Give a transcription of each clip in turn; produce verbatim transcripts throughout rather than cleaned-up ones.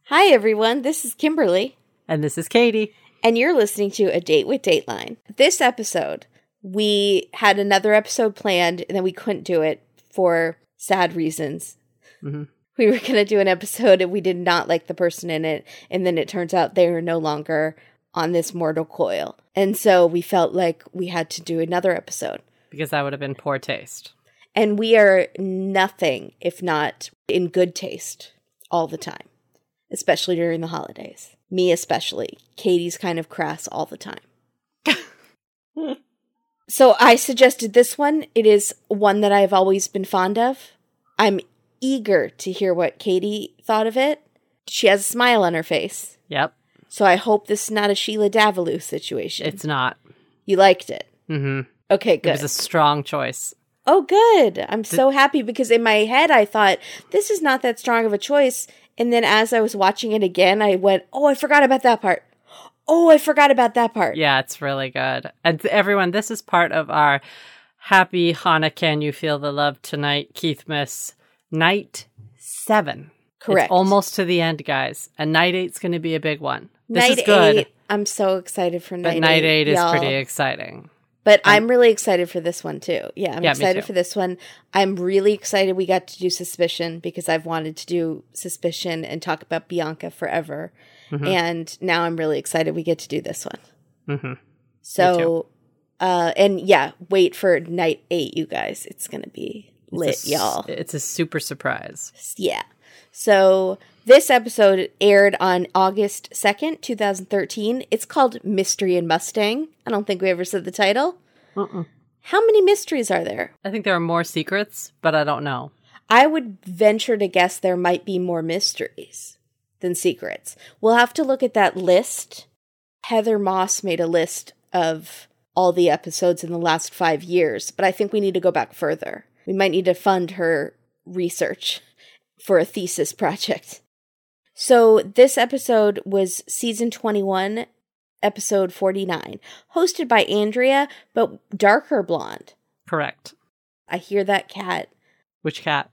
Hi, everyone. This is Kimberly. And this is Katie. And you're listening to A Date with Dateline. This episode, we had another episode planned, and then we couldn't do it for sad reasons. Mm-hmm. We were going to do an episode, and we did not like the person in it, and then it turns out they are no longer on this mortal coil. And so we felt like we had to do another episode. Because that would have been poor taste. And we are nothing if not in good taste all the time. Especially during the holidays. Me especially. Katie's kind of crass all the time. So I suggested this one. It is one that I've always been fond of. I'm eager to hear what Katie thought of it. She has a smile on her face. Yep. So I hope this is not a Sheila Davalloo situation. It's not. You liked it? Mm-hmm. Okay, good. It was a strong choice. Oh, good. I'm so happy because in my head I thought, this is not that strong of a choice. And then as I was watching it again, I went, oh, I forgot about that part. Oh, I forgot about that part. Yeah, it's really good. And th- everyone, this is part of our Happy Hanukkah, Can You Feel the Love Tonight, Keithmas, night seven. Correct. It's almost to the end, guys. And night eight's going to be a big one. This night is good. Eight, I'm so excited for night eight. But night eight is y'all. pretty exciting. But um, I'm really excited for this one, too. Yeah, I'm yeah, excited for this one. I'm really excited we got to do Suspicion because I've wanted to do Suspicion and talk about Bianca forever. Mm-hmm. And now I'm really excited we get to do this one. Mm-hmm. So, uh, and yeah, wait for night eight, you guys. It's going to be lit, it's a, y'all. It's a super surprise. Yeah. So this episode aired on August second, twenty thirteen. It's called Mystery in Mustang. I don't think we ever said the title. Uh-uh. How many mysteries are there? I think there are more secrets, but I don't know. I would venture to guess there might be more mysteries than secrets. We'll have to look at that list. Heather Moss made a list of all the episodes in the last five years, but I think we need to go back further. We might need to fund her research for a thesis project. So this episode was season twenty-one, episode forty-nine, hosted by Andrea, but darker blonde. Correct. I hear that cat. Which cat?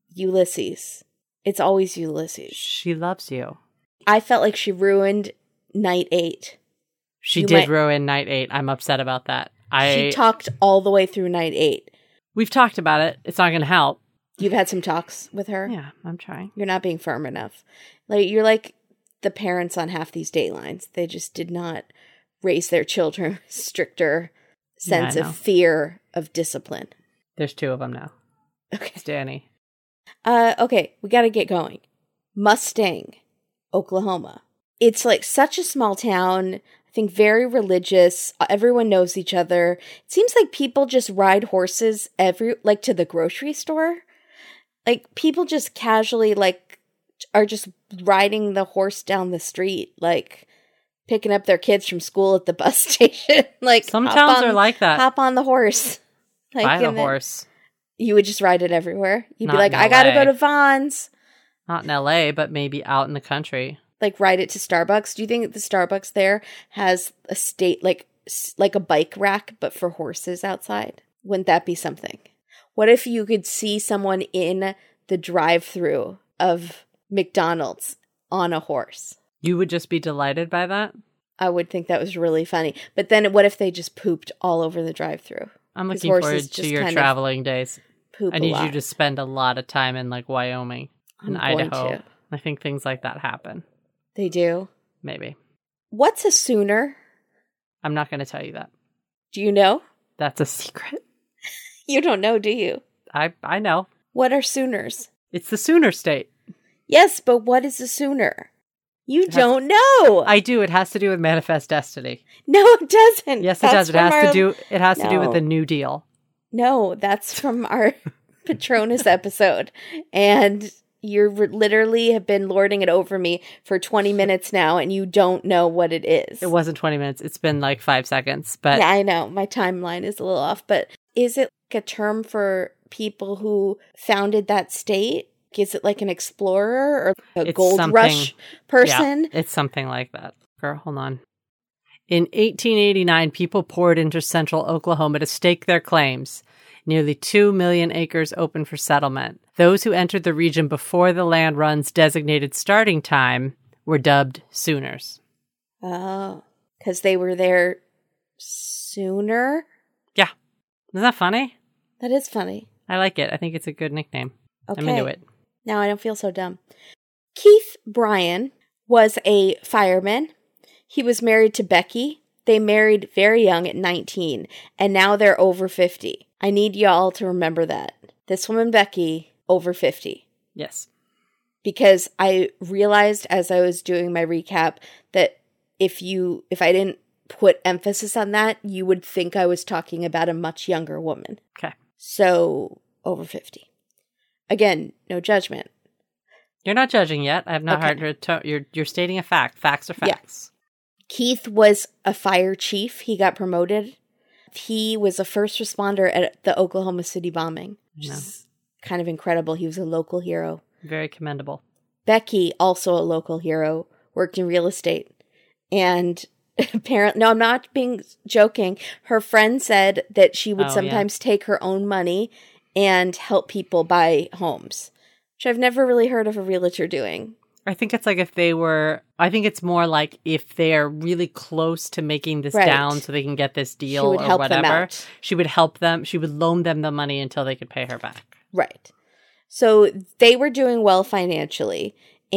Ulysses. It's always Ulysses. She loves you. I felt like she ruined night eight. She you did might- ruin night eight. I'm upset about that. I She talked all the way through night eight. We've talked about it. It's not going to help. You've had some talks with her? Yeah, I'm trying. You're not being firm enough. Like you're like the parents on half these Datelines. They just did not raise their children with stricter sense yeah, of fear of discipline. There's two of them now. Okay. It's Danny. Uh, okay, we got to get going. Mustang, Oklahoma. It's like such a small town. I think very religious. Everyone knows each other. It seems like people just ride horses every like to the grocery store. Like people just casually like are just riding the horse down the street, like picking up their kids from school at the bus station. Like some towns on, are like that. Hop on the horse. Like, Buy the horse. You would just ride it everywhere. You'd Not be like, I gotta go to Vons. Not in L A, but maybe out in the country. Like ride it to Starbucks. Do you think the Starbucks there has a state like like a bike rack, but for horses outside? Wouldn't that be something? What if you could see someone in the drive-through of McDonald's on a horse? You would just be delighted by that? I would think that was really funny. But then what if they just pooped all over the drive-through? I'm looking forward to your traveling days. Poop I need you to spend a lot of time in like Wyoming and Idaho. I think things like that happen. They do? Maybe. What's a Sooner? I'm not going to tell you that. Do you know? That's a secret. You don't know, do you? I I know. What are Sooners? It's the Sooner State. Yes, but what is a Sooner? You it don't has, know. I do. It has to do with Manifest Destiny. No, it doesn't. Yes, it that's does. It has our... to do. It has no. to do with the New Deal. No, that's from our Patronus episode, and you literally have been lording it over me for twenty minutes now, and you don't know what it is. It wasn't twenty minutes. It's been like five seconds. But yeah, I know my timeline is a little off. But is it like a term for people who founded that state? Is it like an explorer or a it's gold rush person? Yeah, it's something like that. Girl, hold on. In eighteen eighty-nine, people poured into central Oklahoma to stake their claims. Nearly two million acres open for settlement. Those who entered the region before the land run's designated starting time were dubbed Sooners. Oh, because they were there sooner? Yeah. Isn't that funny? That is funny. I like it. I think it's a good nickname. Okay. I'm into it. Now I don't feel so dumb. Keith Bryan was a fireman. He was married to Becky. They married very young at nineteen, and now they're over fifty. I need y'all to remember that. This woman, Becky, over fifty. Yes. Because I realized as I was doing my recap that if you, if I didn't put emphasis on that, you would think I was talking about a much younger woman. Okay. So, over fifty. Again, no judgment. You're not judging yet. I have not Okay. heard your to- you're you're stating a fact. Facts are facts. Yeah. Keith was a fire chief. He got promoted. He was a first responder at the Oklahoma City bombing, which No. is kind of incredible. He was a local hero. Very commendable. Becky, also a local hero, worked in real estate. And apparently, no, I'm not being joking. Her friend said that she would Oh, sometimes take her own money and help people buy homes, which I've never really heard of a realtor doing. I think it's like if they were, I think it's more like if they're really close to making this Right. down so they can get this She deal would or help them whatever. out. She would help them. She would loan them the money until they could pay her back. Right. So they were doing well financially,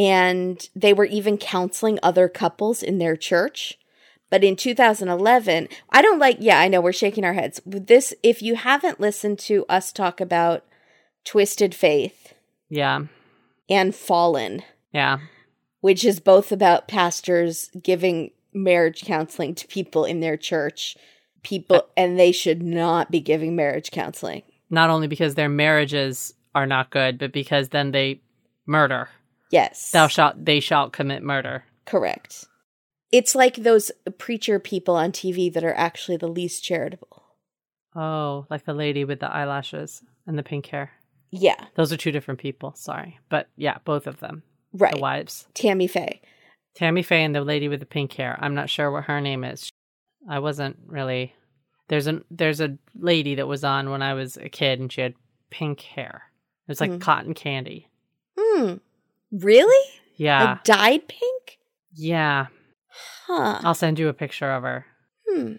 and they were even counseling other couples in their church. But in two thousand eleven, I don't like, yeah, I know we're shaking our heads. With this, if you haven't listened to us talk about Twisted Faith Yeah. and Fallen, Yeah. which is both about pastors giving marriage counseling to people in their church, people, and they should not be giving marriage counseling. Not only because their marriages are not good, but because then they murder. Yes. Thou shalt, they shall commit murder. Correct. It's like those preacher people on T V that are actually the least charitable. Oh, like the lady with the eyelashes and the pink hair. Yeah, Those are two different people. Sorry. But yeah, both of them. right. The wives. Tammy Faye. Tammy Faye and the lady with the pink hair. I'm not sure what her name is. I wasn't really. There's a there's a lady that was on when I was a kid, and she had pink hair. It was like Mhm. cotton candy. Hmm. Really? Yeah, A dyed pink? yeah. Huh. I'll send you a picture of her. Hmm.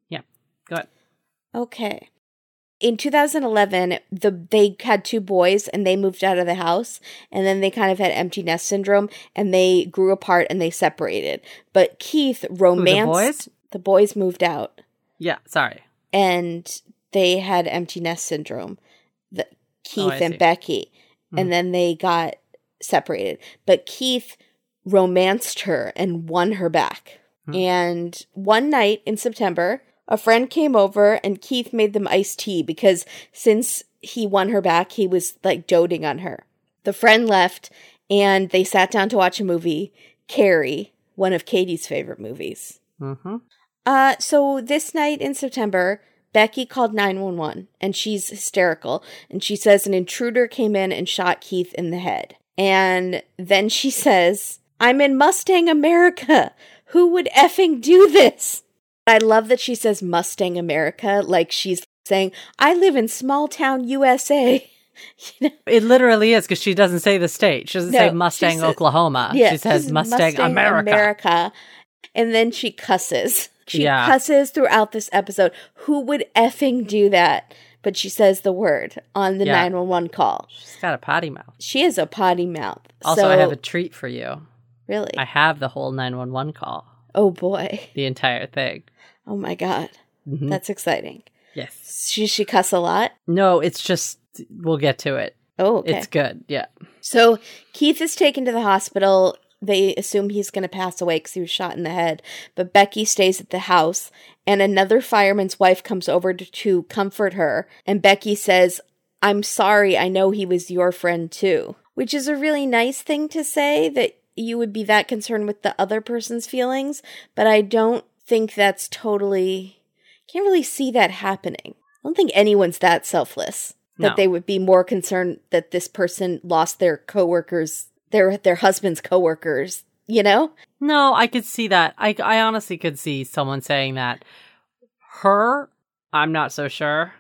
Go ahead. Okay. In two thousand eleven, the they had two boys and they moved out of the house, and then they kind of had empty nest syndrome and they grew apart and they separated. But Keith romanced boys? the boys moved out Yeah, sorry. and they had empty nest syndrome. The Keith I and see. Becky. Hmm. And then they got separated. But Keith romanced her and won her back. Hmm. And one night in September, a friend came over and Keith made them iced tea because since he won her back, he was like doting on her. The friend left and they sat down to watch a movie, Carrie, one of Katie's favorite movies. Mm-hmm. Uh, so this night in September, Becky called nine one one and she's hysterical. And she says an intruder came in and shot Keith in the head. And then she says, I'm in Mustang, America. Who would effing do this? I love that she says Mustang, America, like she's saying, I live in small town U S A. You know? It literally is because she doesn't say the state. She doesn't No, say she Mustang, says- Oklahoma. Yeah, she says she's Mustang, America. America. And then she cusses. She Yeah. cusses throughout this episode. Who would effing do that? But she says the word on the Yeah. nine one one call. She's got a potty mouth. She has a potty mouth. Also, so, I have a treat for you. Really? I have the whole nine one one call, Oh, boy. the entire thing. Oh, my God. Mhm. That's exciting. Yes. She, she cuss a lot? No, it's just, we'll get to it. Oh, okay. It's good. Yeah. So Keith is taken to the hospital. They assume he's going to pass away because he was shot in the head. But Becky stays at the house, and another fireman's wife comes over to, to comfort her. And Becky says, I'm sorry, I know he was your friend too. Which is a really nice thing to say, that you would be that concerned with the other person's feelings. But I don't think that's totally... Can't really see that happening. I don't think anyone's that selfless. That No. they would be more concerned that this person lost their coworkers, their their husband's coworkers, you know? No, I could see that. I, I honestly could see someone saying that. Her, I'm not so sure.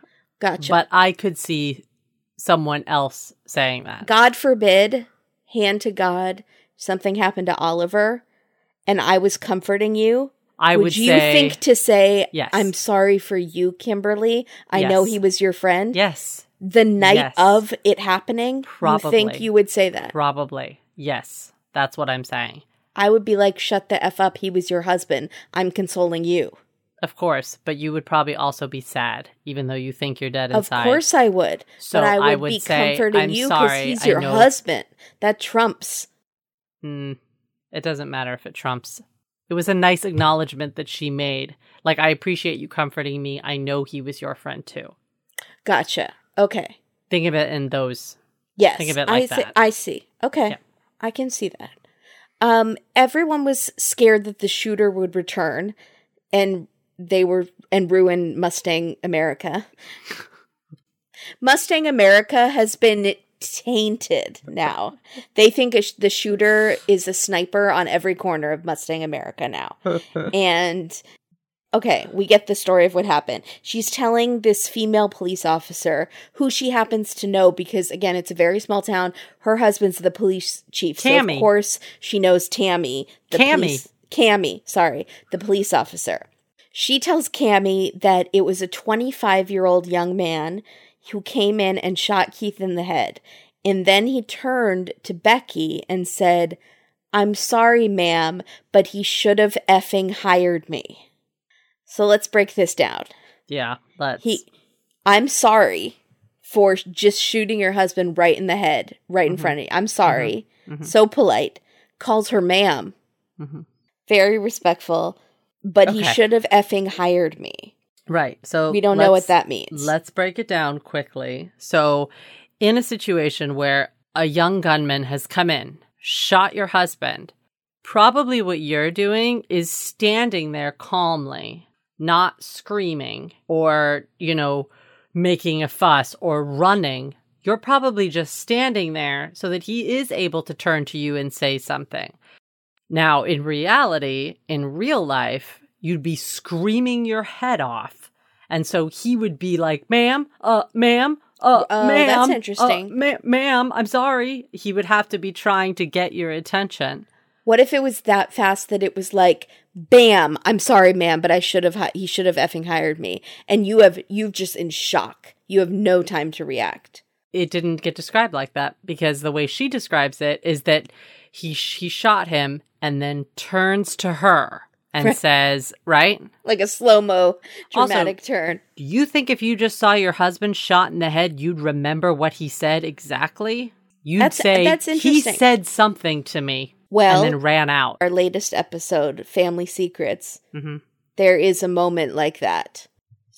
Gotcha. But I could see someone else saying that. God forbid, hand to God, something happened to Oliver and I was comforting you. I would, would you say, think to say, yes. I'm sorry for you, Kimberly? I Yes. know he was your friend. Yes. The night Yes. of it happening, Probably. you think you would say that? Probably. Yes. That's what I'm saying. I would be like, shut the F up. He was your husband. I'm consoling you. Of course. But you would probably also be sad, even though you think you're dead inside. Of course I would. So but I would, I would be say, comforting I'm you because sorry, he's I your know- husband. That trumps. Mm, it doesn't matter if it trumps. It was a nice acknowledgement that she made. Like, I appreciate you comforting me. I know he was your friend too. Gotcha. Okay. Think of it in those. Yes. Think of it like I see, that. I see. Okay. Yeah. I can see that. Um, everyone was scared that the shooter would return and they were and ruin Mustang America. Mustang America has been tainted now. They think a sh- the shooter is a sniper on every corner of Mustang America now. And okay, we get the story of what happened. She's telling this female police officer who she happens to know because, again, it's a very small town. Her husband's the police chief. Tammy. So, of course, she knows Tammy. The Cammy. Police, Cammy, sorry, the police officer. She tells Cammy that it was a twenty-five-year-old young man who came in and shot Keith in the head. And then he turned to Becky and said, I'm sorry, ma'am, but he should have effing hired me. So let's break this down. Yeah, let's. He, I'm sorry for just shooting your husband right in the head, right in Mm-hmm. front of you. I'm sorry. Mm-hmm. So polite. Calls her ma'am. Mm-hmm. Very respectful. But he Okay. should have effing hired me. Right. So We don't know what let's- that means. Let's break it down quickly. So, in a situation where a young gunman has come in, shot your husband, probably what you're doing is standing there calmly, not screaming or, you know, making a fuss or running. You're probably just standing there so that he is able to turn to you and say something. Now, in reality, in real life, you'd be screaming your head off. And so he would be like, ma'am, uh, ma'am, uh, Oh, ma'am. that's uh, interesting. ma- ma'am, I'm sorry. He would have to be trying to get your attention. What if it was that fast that it was like, bam, I'm sorry, ma'am, but I should have, hi- he should have effing hired me. And you have, you've just in shock. You have no time to react. It didn't get described like that because the way she describes it is that he, he shot him and then turns to her and Right. says, right? Like a slow-mo dramatic Also, turn. Do you think if you just saw your husband shot in the head, you'd remember what he said exactly? You'd That's- say, that's he interesting. said something to me Well, and then ran out. our latest episode, Family Secrets, Mhm. there is a moment like that.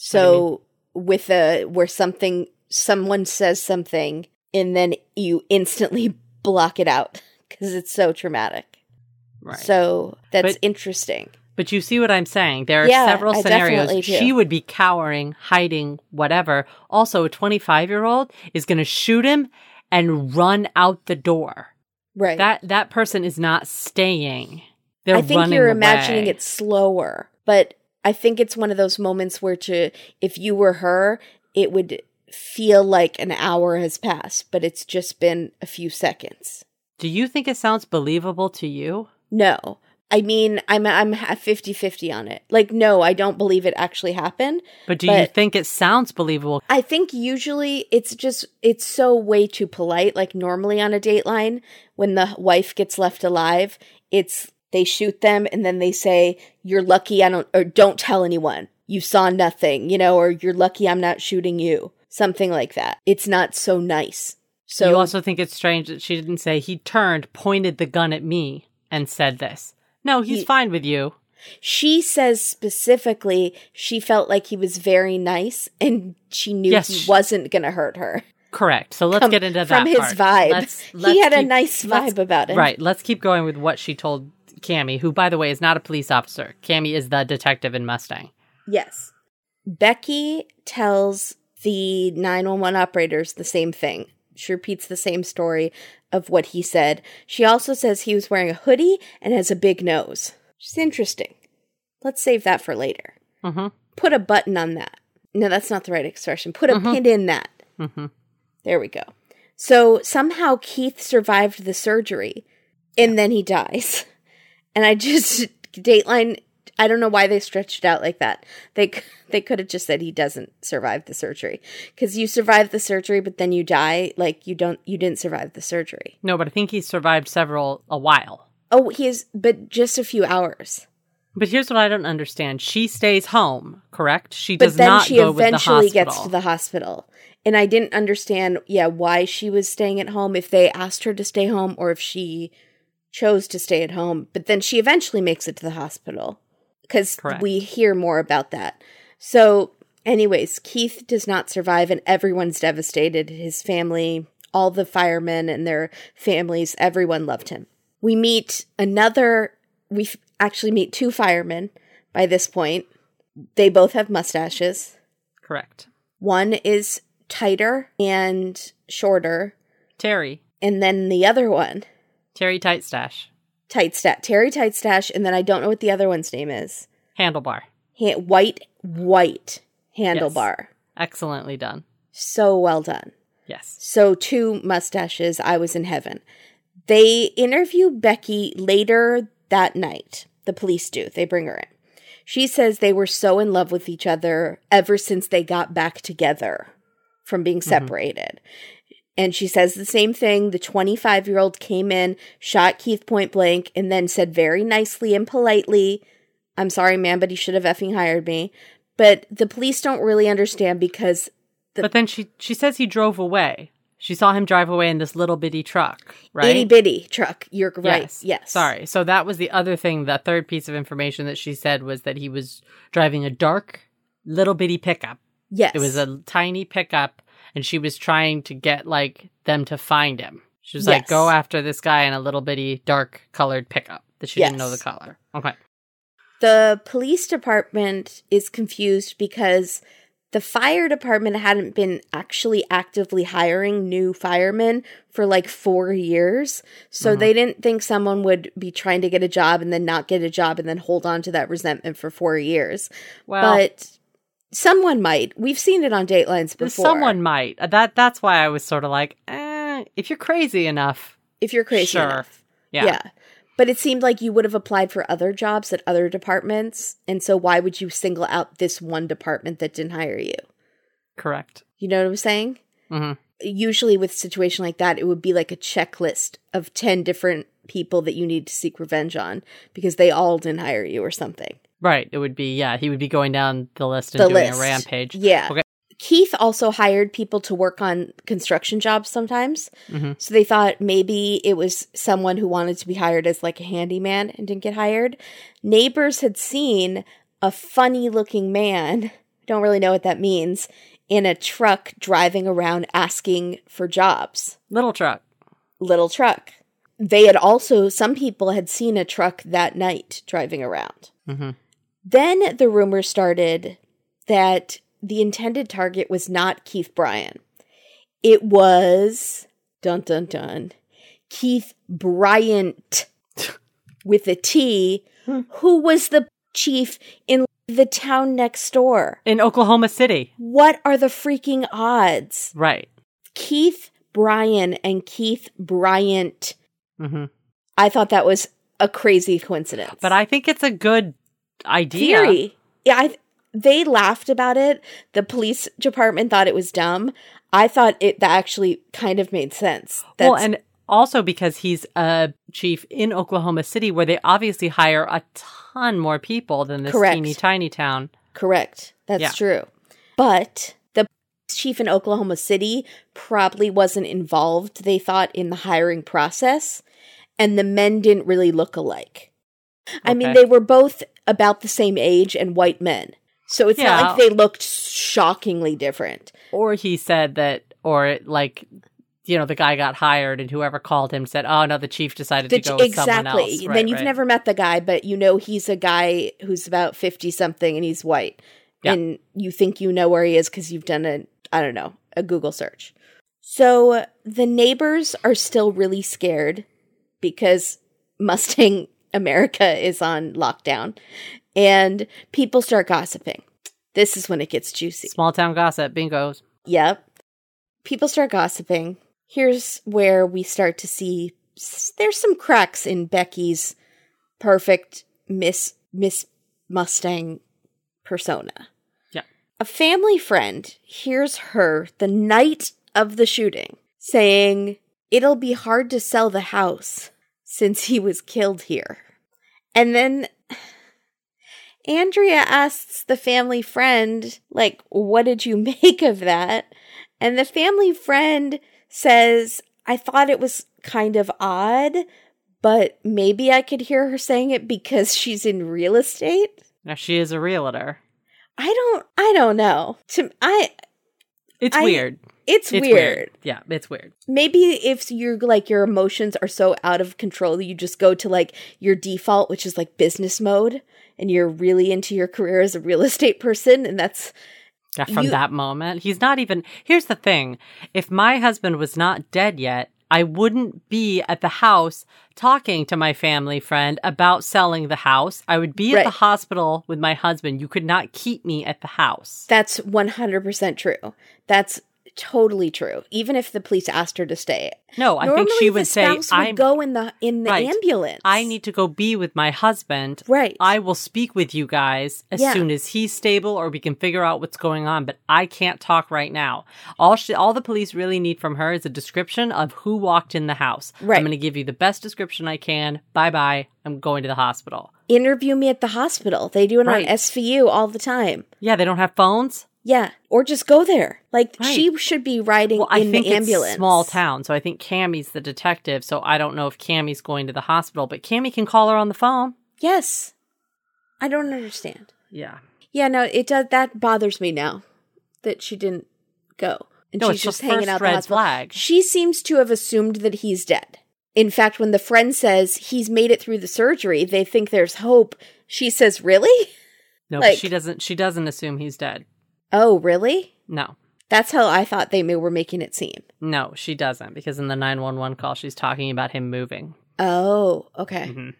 So with a where something someone says something and then you instantly block it out because it's so traumatic. Right. So that's But- interesting. But you see what I'm saying? There are Yeah, several I scenarios. definitely do. She would be cowering, hiding, whatever. Also, a twenty-five-year-old is going to shoot him and run out the door. Right. That that person is not staying. They're I think running you're imagining away. it slower, but I think it's one of those moments where to if you were her, it would feel like an hour has passed, but it's just been a few seconds. Do you think it sounds believable to you? No. I mean, I'm I'm fifty-fifty on it. Like, no, I don't believe it actually happened. But do you But- think it sounds believable? I think usually it's just, it's so way too polite. Like, normally on a Dateline, when the wife gets left alive, it's, they shoot them and then they say, you're lucky I don't, or don't tell anyone. You saw nothing, you know, or you're lucky I'm not shooting you. Something like that. It's not so nice. So you also think it's strange that she didn't say he turned, pointed the gun at me, and said this. No, he's He- fine with you. she says specifically she felt like he was very nice and she knew Yes, he sh- wasn't going to hurt her. Correct. So let's From- get into that from his part. vibe. Let's, He let's had a keep- nice let's- vibe about him. Right. Let's keep going with what she told Cammy, who, by the way, is not a police officer. Cammy is the detective in Mustang. Yes. Becky tells the nine one one operators the same thing. She repeats the same story of what he said. She also says he was wearing a hoodie and has a big nose. Which is interesting. Let's save that for later. Mm-hmm. Put a button on that. No, that's not the right expression. Put a Mm-hmm. pin in that. Mm-hmm. There we go. So somehow Keith survived the surgery, and then he dies. And I just, Dateline, I don't know why they stretched it out like that. They they could have just said he doesn't survive the surgery. Because you survive the surgery, but then you die. Like, you don't, you didn't survive the surgery. No, but I think he survived several, a while. Oh, he is, but just a few hours. But here's what I don't understand. She stays home, correct? She But does then not she go with the eventually hospital. gets to the hospital. And I didn't understand, yeah, why she was staying at home, if they asked her to stay home or if she chose to stay at home. But then she eventually makes it to the hospital because we hear more about that. So anyways, Keith does not survive and everyone's devastated. His family, all the firemen and their families, everyone loved him. We meet another, we f- actually meet two firemen by this point. They both have mustaches. Correct. One is tighter and shorter. Terry. And then the other one, Terry Tightstash. Tight Stat, Terry Tightstash, and then I don't know what the other one's name is. Handlebar. Ha- white, white handlebar. Yes. Excellently done. So well done. Yes. So two mustaches, I was in heaven. They interview Becky later that night. The police do. They bring her in. She says they were so in love with each other ever since they got back together from being separated. Mm-hmm. And she says the same thing. The twenty-five-year-old came in, shot Keith point blank, and then said very nicely and politely, "I'm sorry, man, but he should have effing hired me." But the police don't really understand because... The- but then she, she says he drove away. She saw him drive away in this little bitty truck, right? Itty-bitty truck. You're right. Yes. Yes. Sorry. So that was the other thing. The third piece of information that she said was that he was driving a dark little bitty pickup. Yes. It was a tiny pickup, and she was trying to get, like, them to find him. She was yes. like, go after this guy in a little bitty dark colored pickup that she yes. didn't know the color. Okay. The police department is confused because the fire department hadn't been actually actively hiring new firemen for like four years. So mm-hmm. they didn't think someone would be trying to get a job and then not get a job and then hold on to that resentment for four years. Well, but someone might. We've seen it on Datelines before. Someone might. That That's why I was sort of like, eh, if you're crazy enough. If you're crazy sure. enough. Yeah. Yeah. But it seemed like you would have applied for other jobs at other departments. And so why would you single out this one department that didn't hire you? Correct. You know what I'm saying? Mm-hmm. Usually with a situation like that, it would be like a checklist of ten different people that you need to seek revenge on because they all didn't hire you or something. Right. It would be, yeah, he would be going down the list and the doing list. a rampage. Yeah. Okay. Keith also hired people to work on construction jobs sometimes. Mm-hmm. So they thought maybe it was someone who wanted to be hired as like a handyman and didn't get hired. Neighbors had seen a funny looking man, don't really know what that means, in a truck driving around asking for jobs. Little truck. Little truck. They had also, some people had seen a truck that night driving around. Mm-hmm. Then the rumor started that the intended target was not Keith Bryan. It was, dun dun dun, Keith Bryant with a T, who was the chief in the town next door. In Oklahoma City. What are the freaking odds? Right. Keith Bryan and Keith Bryant. Mm-hmm. I thought that was a crazy coincidence. But I think it's a good idea. Theory. Yeah, I... They laughed about it. The police department thought it was dumb. I thought it that actually kind of made sense. That's, well, and also because he's a chief in Oklahoma City where they obviously hire a ton more people than this correct. teeny tiny town. Correct. That's yeah. true. But the chief in Oklahoma City probably wasn't involved, they thought, in the hiring process. And the men didn't really look alike. Okay. I mean, they were both about the same age and white men. So it's yeah. not like they looked shockingly different. Or he said that, or like, you know, the guy got hired and whoever called him said, oh, no, the chief decided the, to go with exactly. someone else. Exactly. Right, then you've right. never met the guy, but you know he's a guy who's about fifty-something and he's white. Yeah. And you think you know where he is because you've done a, I don't know, a Google search. So the neighbors are still really scared because Mustang America is on lockdown. And people start gossiping. This is when it gets juicy. Small town gossip. Bingos. Yep. People start gossiping. Here's where we start to see there's some cracks in Becky's perfect Miss Miss Mustang persona. Yeah. A family friend hears her the night of the shooting saying, "It'll be hard to sell the house since he was killed here." And then Andrea asks the family friend, like, "What did you make of that?" And the family friend says, "I thought it was kind of odd, but maybe I could hear her saying it because she's in real estate." Now, she is a realtor. I don't, I don't know. To I, It's I, weird. It's, it's weird. weird. Yeah, it's weird. Maybe if you're like, your emotions are so out of control, you just go to like your default, which is like business mode, and you're really into your career as a real estate person. And that's Yeah, from you, that moment. He's not even, here's the thing. If my husband was not dead yet, I wouldn't be at the house talking to my family friend about selling the house. I would be at right. the hospital with my husband. You could not keep me at the house. That's one hundred percent true. That's totally true. Even if the police asked her to stay. No, I Normally think she would the say, spouse would I'm go in the in the right. ambulance. I need to go be with my husband. Right. I will speak with you guys as Yeah. soon as he's stable or we can figure out what's going on, but I can't talk right now. All she, all the police really need from her is a description of who walked in the house. Right. I'm going to give you the best description I can. Bye-bye. I'm going to the hospital. Interview me at the hospital. They do it Right. on S V U all the time. Yeah, they don't have phones? Yeah, or just go there. Like, Right. she should be riding Well, I in think the ambulance. it's small town, so I think Cammie's the detective, so I don't know if Cammie's going to the hospital, but Cammie can call her on the phone. Yes. I don't understand. Yeah. Yeah, no, it does. That bothers me now that she didn't go. And No, she's it's just the hanging first out the red hospital. flag. She seems to have assumed that he's dead. In fact, when the friend says he's made it through the surgery, they think there's hope. She says, "Really?" No, Like- she doesn't she doesn't assume he's dead. Oh, really? No. That's how I thought they were making it seem. No, she doesn't, because in the nine one one call, she's talking about him moving. Oh, okay. Mm-hmm.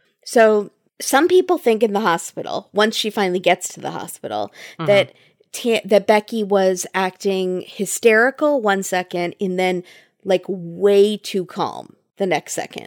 So some people think in the hospital, once she finally gets to the hospital, Mhm. that Ta- that Becky was acting hysterical one second and then like way too calm the next second.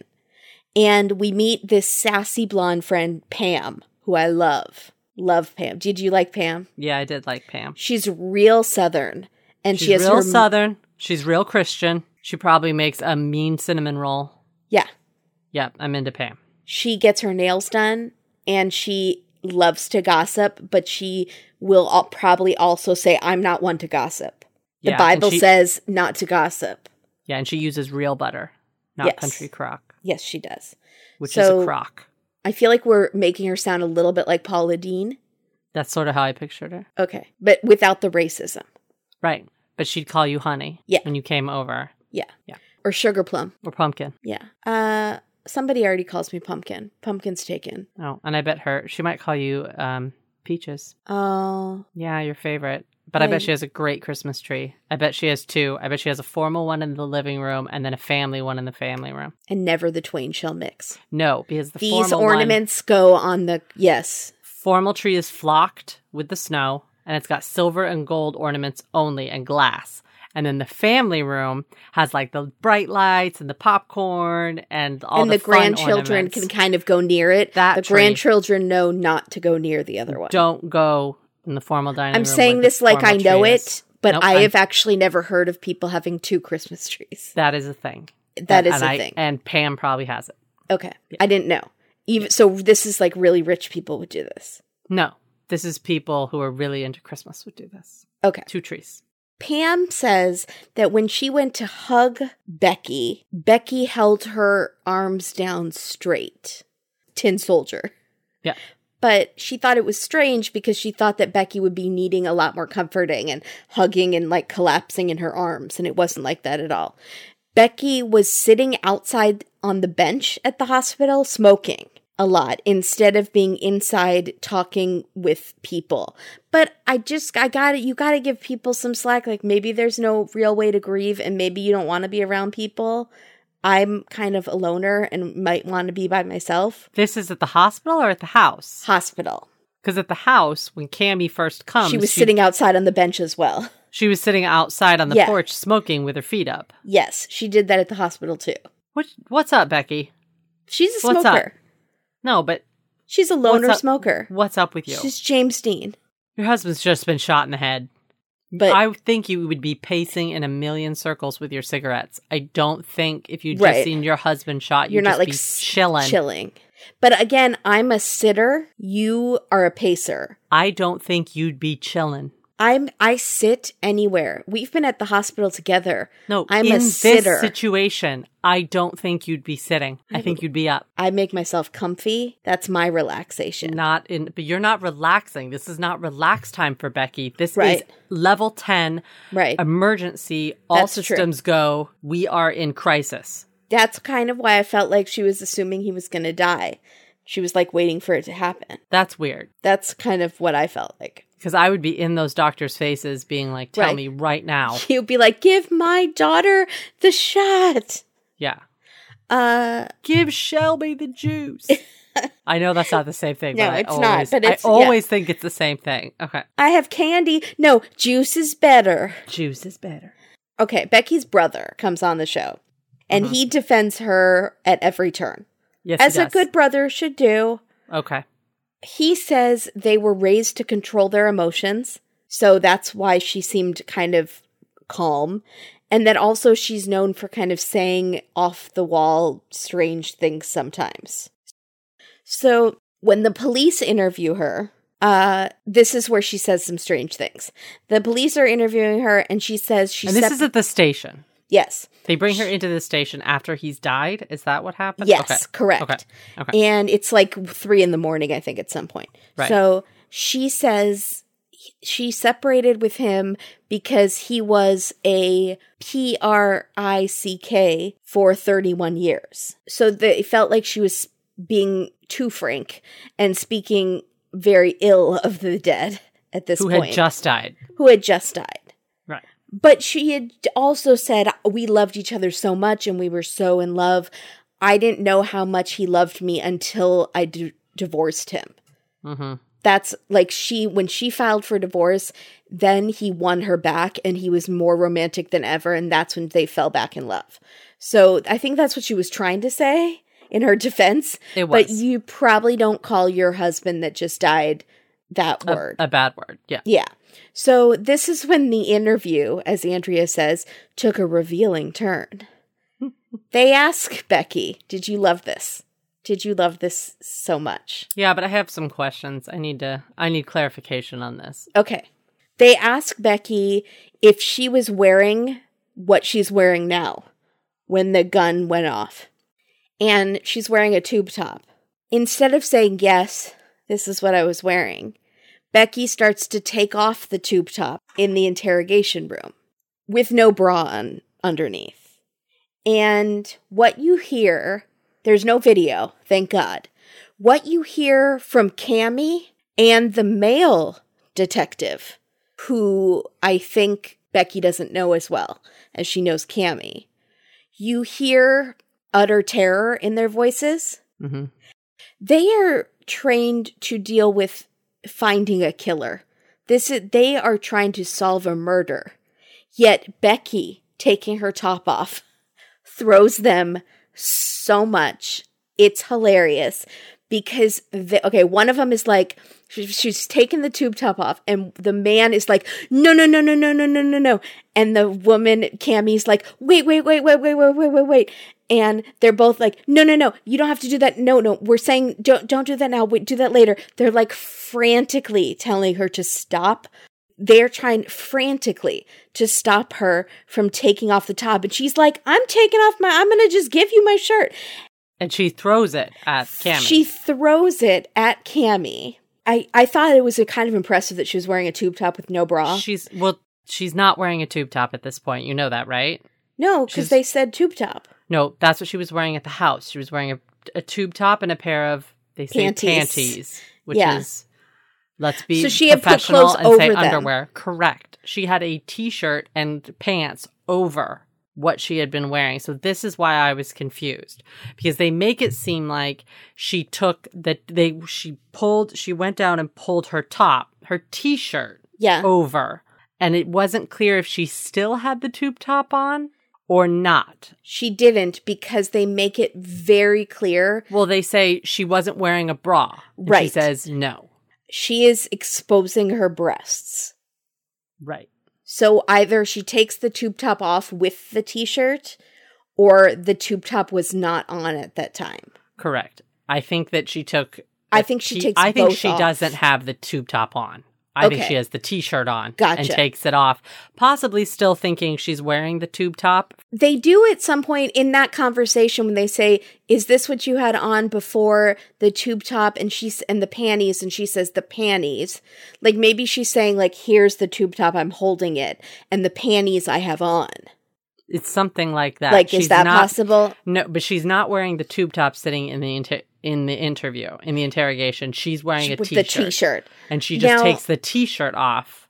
And we meet this sassy blonde friend, Pam, who I love. Love Pam. Did you like Pam? Yeah, I did like Pam. She's real Southern. And She's she has real her Southern. She's real Christian. She probably makes a mean cinnamon roll. Yeah. Yep, I'm into Pam. She gets her nails done and she loves to gossip, but she will al- probably also say, "I'm not one to gossip." The Yeah, and Bible she- says not to gossip. Yeah, and she uses real butter, not Yes. country crock, Yes, she does. which So- is a crock. I feel like we're making her sound a little bit like Paula Deen. That's sort of how I pictured her. Okay. But without the racism. Right. But she'd call you honey Yeah. when you came over. Yeah. Yeah. Or sugar plum. Or pumpkin. Yeah. Uh, somebody already calls me pumpkin. Pumpkin's taken. Oh, and I bet her, she might call you um, peaches. Oh. Yeah, your favorite. But I Right. bet she has a great Christmas tree. I bet she has two. I bet she has a formal one in the living room and then a family one in the family room. And never the twain shall mix. No, because the These formal ornaments go on the, yes. one, formal tree is flocked with the snow, and it's got silver and gold ornaments only and glass. And then the family room has like the bright lights and the popcorn and all and the, the, fun grandchildren ornaments. can kind of go near it. That the tree. grandchildren know not to go near the other one. Don't go in the formal dining I'm room. saying where this the like I formal know tree it, is. but Nope, I I'm- have actually never heard of people having two Christmas trees. That is a thing. That is and a I- thing. And Pam probably has it. Okay. I didn't know. Even so this is like really rich people would do this. No, this is people who are really into Christmas would do this. Okay. Two trees. Pam says that when she went to hug Becky, Becky held her arms down straight. Tin soldier. Yeah. But she thought it was strange because she thought that Becky would be needing a lot more comforting and hugging and like collapsing in her arms. And it wasn't like that at all. Becky was sitting outside on the bench at the hospital smoking a lot instead of being inside talking with people. But I just, I got it. You got to give people some slack. Like maybe there's no real way to grieve and maybe you don't want to be around people. I'm kind of a loner and might want to be by myself. This is at the hospital or at the house? Hospital. Because at the house, when Cammy first comes... She was she, sitting outside on the bench as well. She was sitting outside on the yeah. porch smoking with her feet up. Yes, she did that at the hospital too. What? What's up, Becky? She's a what's smoker. Up? No, but... She's a loner smoker. What's up with you? She's James Dean. Your husband's just been shot in the head. But I think you would be pacing in a million circles with your cigarettes. I don't think if you'd right. just seen your husband shot, you'd You're not just like be chilling. Chilling. But again, I'm a sitter. You are a pacer. I don't think you'd be chilling. I'm. I sit anywhere. We've been at the hospital together. No, I'm in a sitter. This situation, I don't think you'd be sitting. I, I think you'd be up. I make myself comfy. That's my relaxation. Not in, but you're not relaxing. This is not relax time for Becky. This right. is level ten. Right. Emergency. All That's systems true. Go. We are in crisis. That's kind of why I felt like she was assuming he was going to die. She was like waiting for it to happen. That's weird. That's kind of what I felt like. Because I would be in those doctors' faces being like, tell right. me right now. You'd be like, give my daughter the shot. Yeah. Uh, Give Shelby the juice. I know that's not the same thing. No, but it's always, not. But it's, I always yeah. think it's the same thing. Okay. I have candy. No, juice is better. Juice is better. Okay, Becky's brother comes on the show. And mm-hmm. he defends her at every turn. Yes, As he a does. good brother should do. Okay. He says they were raised to control their emotions, so that's why she seemed kind of calm. And that also she's known for kind of saying off-the-wall strange things sometimes. So when the police interview her, uh, this is where she says some strange things. The police are interviewing her, and she says she's... And this sep- is at the station. Yes. They bring her into the station after he's died? Is that what happened? Yes, okay. correct. Okay. Okay. And it's like three in the morning, I think, at some point. Right. So she says she separated with him because he was a P R I C K for thirty-one years. So they felt like she was being too frank and speaking very ill of the dead at this Who point. Who had just died. Who had just died. Right. But she had also said, we loved each other so much and we were so in love. I didn't know how much he loved me until I d- divorced him. Mm-hmm. That's like she, when she filed for divorce, then he won her back and he was more romantic than ever. And that's when they fell back in love. So I think that's what she was trying to say in her defense. It was. But you probably don't call your husband that just died that a, word. A bad word. Yeah. Yeah. So this is when the interview, as Andrea says, took a revealing turn. They ask Becky, did you love this? Did you love this so much? Yeah, but I have some questions. I need to, I need clarification on this. Okay. They ask Becky if she was wearing what she's wearing now when the gun went off. And she's wearing a tube top. Instead of saying, yes, this is what I was wearing, Becky starts to take off the tube top in the interrogation room with no bra on underneath. And what you hear, there's no video, thank God. What you hear from Cammy and the male detective, who I think Becky doesn't know as well as she knows Cammy, you hear utter terror in their voices. Mm-hmm. They are trained to deal with finding a killer. This is, they are trying to solve a murder. Yet Becky, taking her top off, throws them so much. It's hilarious because, the, okay, one of them is like, she, she's taking the tube top off and the man is like, no, no, no, no, no, no, no, no, no. And the woman, Cammy's like, wait, wait, wait, wait, wait, wait, wait, wait, wait. And they're both like, no, no, no, you don't have to do that. No, no, we're saying don't don't do that now. Wait, do that later. They're like frantically telling her to stop. They're trying frantically to stop her from taking off the top. And she's like, I'm taking off my, I'm going to just give you my shirt. And she throws it at Cammy. She throws it at Cammy. I, I thought it was a kind of impressive that she was wearing a tube top with no bra. She's, well, she's not wearing a tube top at this point. You know that, right? No, because they said tube top. No, that's what she was wearing at the house. She was wearing a, a tube top and a pair of, they say, panties, panties which yeah. is, let's be so she had professional put clothes and over say them. Underwear. Correct. She had a t-shirt and pants over what she had been wearing. So this is why I was confused, because they make it seem like she took that they she pulled she went down and pulled her top, her t-shirt yeah. over, and it wasn't clear if she still had the tube top on or not. She didn't, because they make it very clear. Well, they say she wasn't wearing a bra. And right. She says no. She is exposing her breasts. Right. So either she takes the tube top off with the t-shirt, or the tube top was not on at that time. Correct. I think that she took... I think she t- takes I think both she off. doesn't have the tube top on. I Okay. think she has the t-shirt on Gotcha. and takes it off, possibly still thinking she's wearing the tube top. They do at some point in that conversation when they say, is this what you had on before, the tube top and she's and the panties? And she says the panties. Like maybe she's saying like, here's the tube top, I'm holding it, and the panties I have on. It's something like that. Like, She's is that not, possible? No, but she's not wearing the tube top sitting in the inter- in the interview, in the interrogation. She's wearing a With t-shirt. the t-shirt. And she just Now- takes the t-shirt off.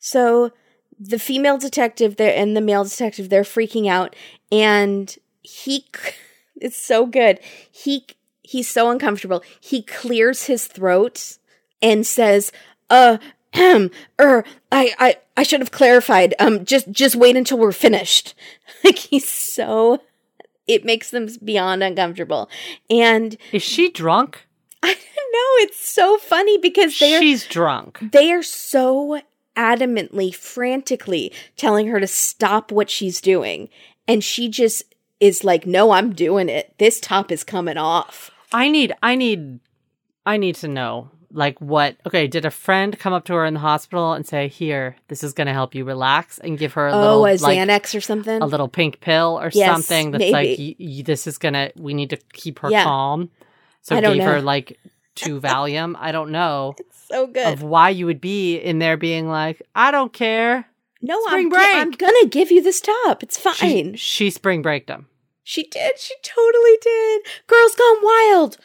So the female detective there and the male detective, they're freaking out, and he, it's so good. He, he's so uncomfortable. He clears his throat and says, uh, um, er, I, I, I should have clarified. Um, just, just wait until we're finished. Like, he's so, it makes them beyond uncomfortable. And Is she drunk? I don't know. It's so funny because they're, She's drunk. they are so adamantly, frantically telling her to stop what she's doing. And she just is like, no, I'm doing it. This top is coming off. I need, I need, I need to know, like, what, okay, did a friend come up to her in the hospital and say, here, this is going to help you relax, and give her a Oh, little, a like, Xanax or something? a little pink pill or Yes, something that's maybe. like, y- y- this is going to, we need to keep her Yeah. calm. So I don't gave know. her like two Valium. I don't know So good. of why you would be in there being like, I don't care. no, spring I'm, break. I'm gonna give you this top. It's She, fine. She, she spring braked him. did. She totally did. Girls Gone Wild.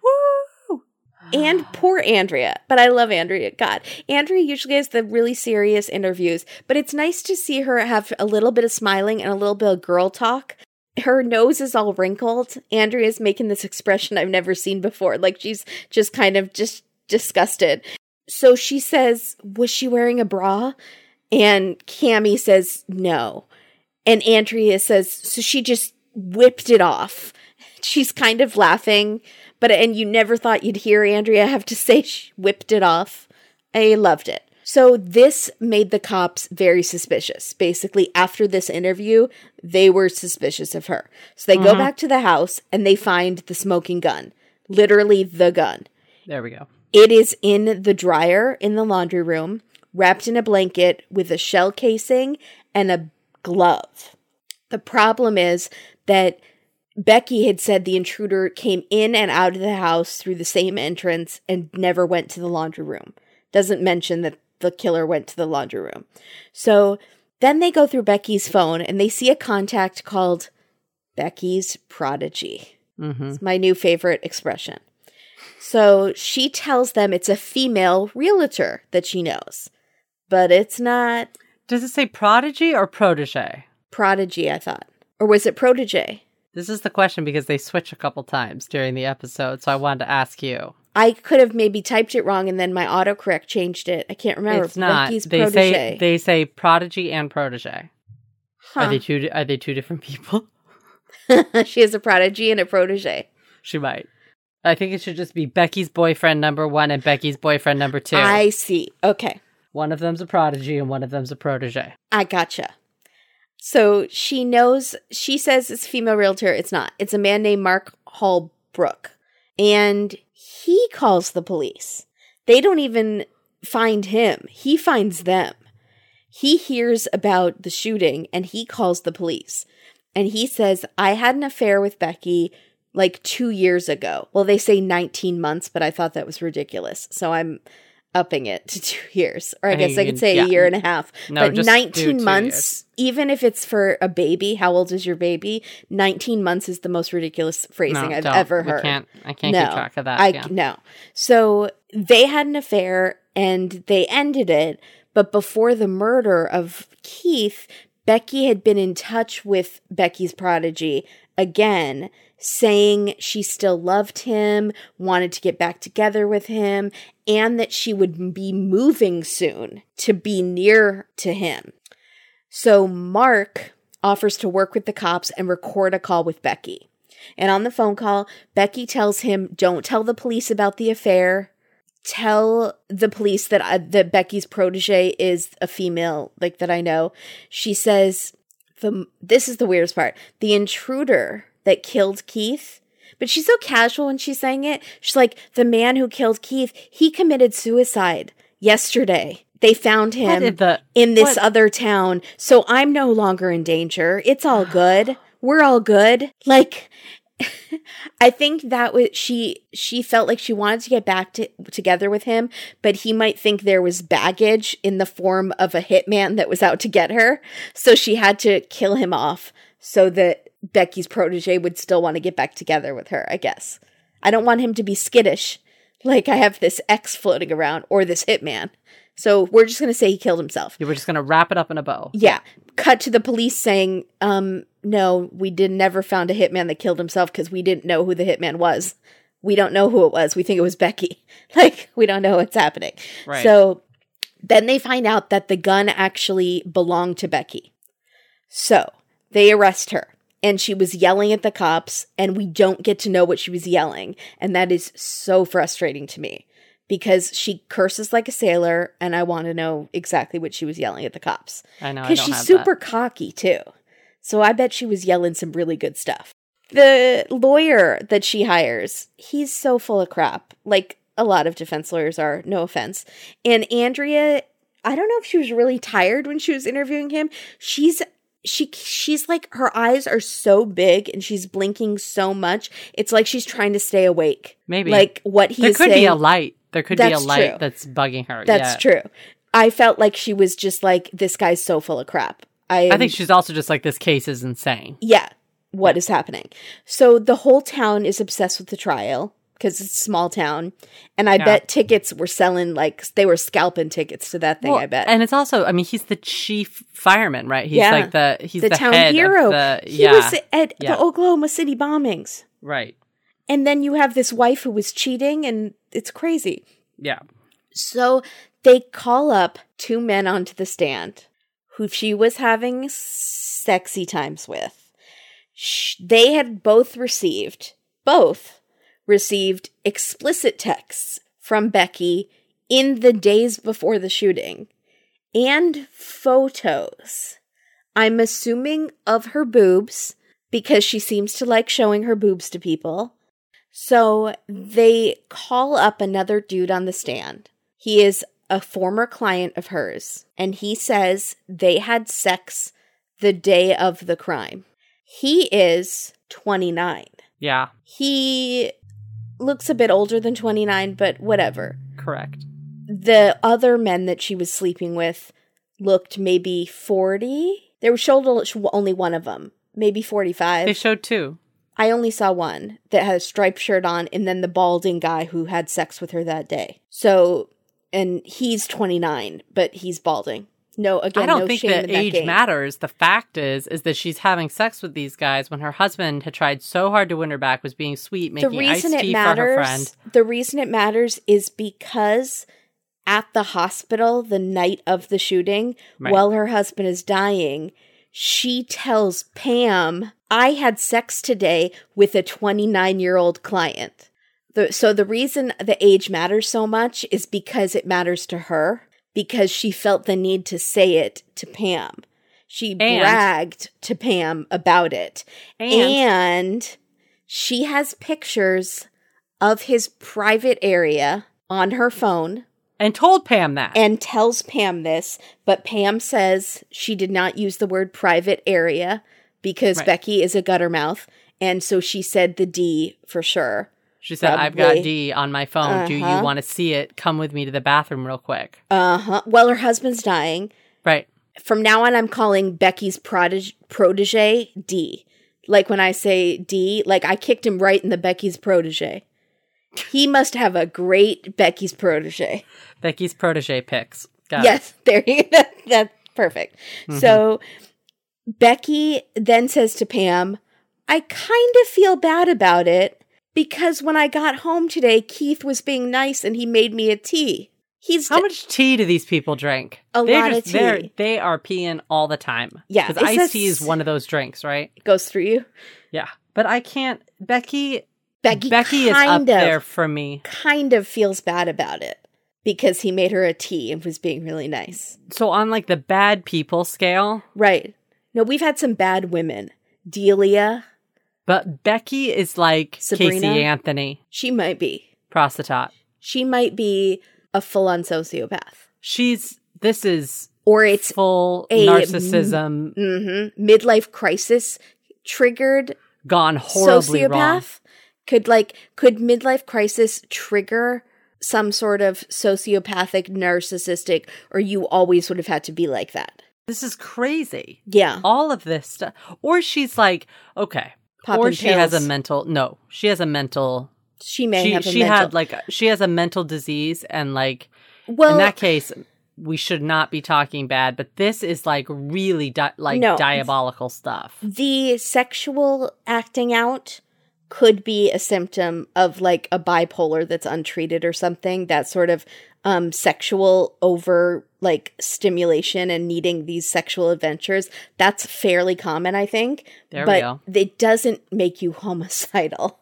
Woo! And poor Andrea. But I love Andrea. God. Andrea usually has the really serious interviews, but it's nice to see her have a little bit of smiling and a little bit of girl talk. Her nose is all wrinkled. Andrea's making this expression I've never seen before. Like she's just kind of just disgusted. So she says, was she wearing a bra? And Cammie says, no. And Andrea says, so she just whipped it off. She's kind of laughing, but, and you never thought you'd hear Andrea have to say she whipped it off. I loved it. So this made the cops very suspicious. Basically, after this interview, they were suspicious of her. So they Mhm. go back to the house and they find the smoking gun. Literally the gun. There we go. It is in the dryer in the laundry room, wrapped in a blanket with a shell casing and a glove. The problem is that Becky had said the intruder came in and out of the house through the same entrance and never went to the laundry room. Doesn't mention that the killer went to the laundry room. So then they go through Becky's phone and they see a contact called Becky's Prodigy. Mm-hmm. It's my new favorite expression. So she tells them it's a female realtor that she knows, but it's not Does it say prodigy or protege? Prodigy, I thought. Or was it Protege? This is the question because they switch a couple times during the episode, so I wanted to ask you. I could have maybe typed it wrong and then my autocorrect changed it. I can't remember. It's not. Becky's They Protege. say they say prodigy and protege. Huh. Are they two? Are they two different people? She has a prodigy and a protege. She might. I think it should just be Becky's boyfriend number one and Becky's boyfriend number two. I see. Okay. One of them's a prodigy and one of them's a protege. I gotcha. So she knows, she says it's a female realtor. It's not. It's a man named Mark Holbrook. And he calls the police. They don't even find him. He finds them. He hears about the shooting and he calls the police. And he says, I had an affair with Becky like two years ago. Well, they say nineteen months, but I thought that was ridiculous. So I'm upping it to two years. Or I, I guess think I you could can- say yeah. a year and a half. No, but just do nineteen two months, even if it's for a baby, how old is your baby? nineteen months is the most ridiculous phrasing No, I've don't. ever We heard. can't, I can't No, keep track of that. I yeah. no. So they had an affair and they ended it, but before the murder of Keith, Becky had been in touch with Becky's prodigy again, saying she still loved him, wanted to get back together with him, and that she would be moving soon to be near to him. So Mark offers to work with the cops and record a call with Becky. And on the phone call, Becky tells him, don't tell the police about the affair. Tell the police that I, that Becky's protege is a female, like that I know. She says, the this is the weirdest part. The intruder that killed Keith, but she's so casual when she's saying it. She's like, the man who killed Keith, he committed suicide yesterday. They found him the, in this what? other town. So I'm no longer in danger. It's all good. We're all good. Like, I think that was, she, she felt like she wanted to get back to, together with him, but he might think there was baggage in the form of a hitman that was out to get her. So she had to kill him off so that Becky's protege would still want to get back together with her, I guess. I don't want him to be skittish, like I have this ex floating around, or this hitman. So we're just going to say he killed himself. You were just going to wrap it up in a bow. Yeah. Cut to the police saying, um, no, we did never found a hitman that killed himself because we didn't know who the hitman was. We don't know who it was. We think it was Becky. Like, we don't know what's happening. Right. So then they find out that the gun actually belonged to Becky. So they arrest her. And she was yelling at the cops, and we don't get to know what she was yelling. And that is so frustrating to me because she curses like a sailor, and I want to know exactly what she was yelling at the cops. I know, I don't because she's have super that. cocky, too. So I bet she was yelling some really good stuff. The lawyer that she hires, he's so full of crap. Like a lot of defense lawyers are, no offense. And Andrea, I don't know if she was really tired when she was interviewing him. She's She she's like, her eyes are so big and she's blinking so much. It's like she's trying to stay awake. Maybe. Like what he there is could saying. be a light. There could be a That's light true. that's bugging her. That's yeah. true. I felt like she was just like, this guy's so full of crap. I, I think she's also just like, this case is insane. Yeah. What is happening? So the whole town is obsessed with the trial because it's a small town. And I Yeah. bet tickets were selling, like, they were scalping tickets to that thing, Well, I bet. And it's also, I mean, he's the chief fireman, right? He's Yeah. like the, he's the, the town head hero. Of the, he yeah. was at Yeah. the Oklahoma City bombings. Right. And then you have this wife who was cheating, and it's crazy. Yeah. So they call up two men onto the stand who she was having sexy times with. Sh- they had both received, both received explicit texts from Becky in the days before the shooting and photos. I'm assuming of her boobs because she seems to like showing her boobs to people. So they call up another dude on the stand. He is a former client of hers, and he says they had sex the day of the crime. He is twenty-nine. Yeah. He looks a bit older than twenty-nine, but whatever. Correct. The other men that she was sleeping with looked maybe forty. There was showed only one of them, maybe forty-five. They showed two. I only saw one that had a striped shirt on, and then the balding guy who had sex with her that day. So, and he's twenty-nine, but he's balding. No, again, I don't no think shame that in that age game. matters. The fact is, is that she's having sex with these guys when her husband had tried so hard to win her back, was being sweet, making The reason iced it tea matters, for her friend. the reason it matters is because at the hospital the night of the shooting, Right. while her husband is dying, she tells Pam, I had sex today with a twenty-nine-year-old client. The, so the reason the age matters so much is because it matters to her, because she felt the need to say it to Pam. She And- bragged to Pam about it. And, And she has pictures of his private area on her phone and told Pam that. and tells Pam this, but Pam says she did not use the word private area because Right. Becky is a guttermouth, and so she said the D for sure. She said, I've Probably. got D on my phone. Do you Uh-huh. want to see it? Come with me to the bathroom real quick. Uh-huh. Well, her husband's dying. Right. From now on, I'm calling Becky's protege, protege D. Like when I say D, like I kicked him right in the Becky's protege. He must have a great Becky's protege. Becky's protege pics. Got Yes, there you go. That's perfect. Mhm. So Becky then says to Pam, I kind of feel bad about it because when I got home today, Keith was being nice and he made me a tea. He's How d- much tea do these people drink? A they're lot just, of they're, tea. They are peeing all the time. Yeah. Because iced tea is one of those drinks, right? It goes through you. Yeah. But I can't. Becky, Becky, Becky is up of, there for me. Kind of feels bad about it because he made her a tea and was being really nice. So on like the bad people scale. Right. No, we've had some bad women. Delia. But Becky is like Sabrina? Casey Anthony. She might be. Prostitute. She might be a full-on sociopath. She's, this is or it's full a narcissism. Mm-hmm, midlife crisis triggered gone horribly sociopath. Wrong. Could like, could midlife crisis trigger some sort of sociopathic, narcissistic, or you always would have had to be like that? This is crazy. Yeah. All of this stuff. Or she's like, okay. Popping or she pills. has a mental, no, she has a mental. She may she, have a She mental. had like, she has a mental disease and like, well, in that case, we should not be talking bad, but this is like really di- like no, diabolical stuff. The sexual acting out could be a symptom of like a bipolar that's untreated or something. That sort of um, sexual over like stimulation and needing these sexual adventures. That's fairly common, I think. There but we go. It doesn't make you homicidal.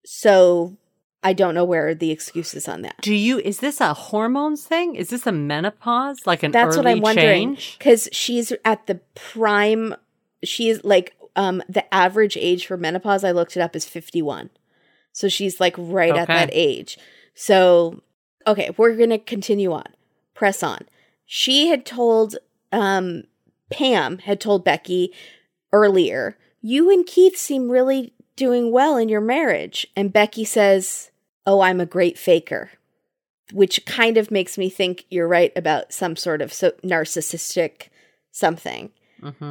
So I don't know where the excuse is on that. Do you, is this a hormones thing? Is this a menopause? Like an That's early what I'm wondering. change? Because she's at the prime, she's like, um, the average age for menopause, I looked it up, is fifty-one. So she's like right Okay. at that age. So, okay, we're going to continue on. Press on. She had told, um, Pam had told Becky earlier, you and Keith seem really doing well in your marriage. And Becky says, oh, I'm a great faker, which kind of makes me think you're right about some sort of so narcissistic something. Mm-hmm.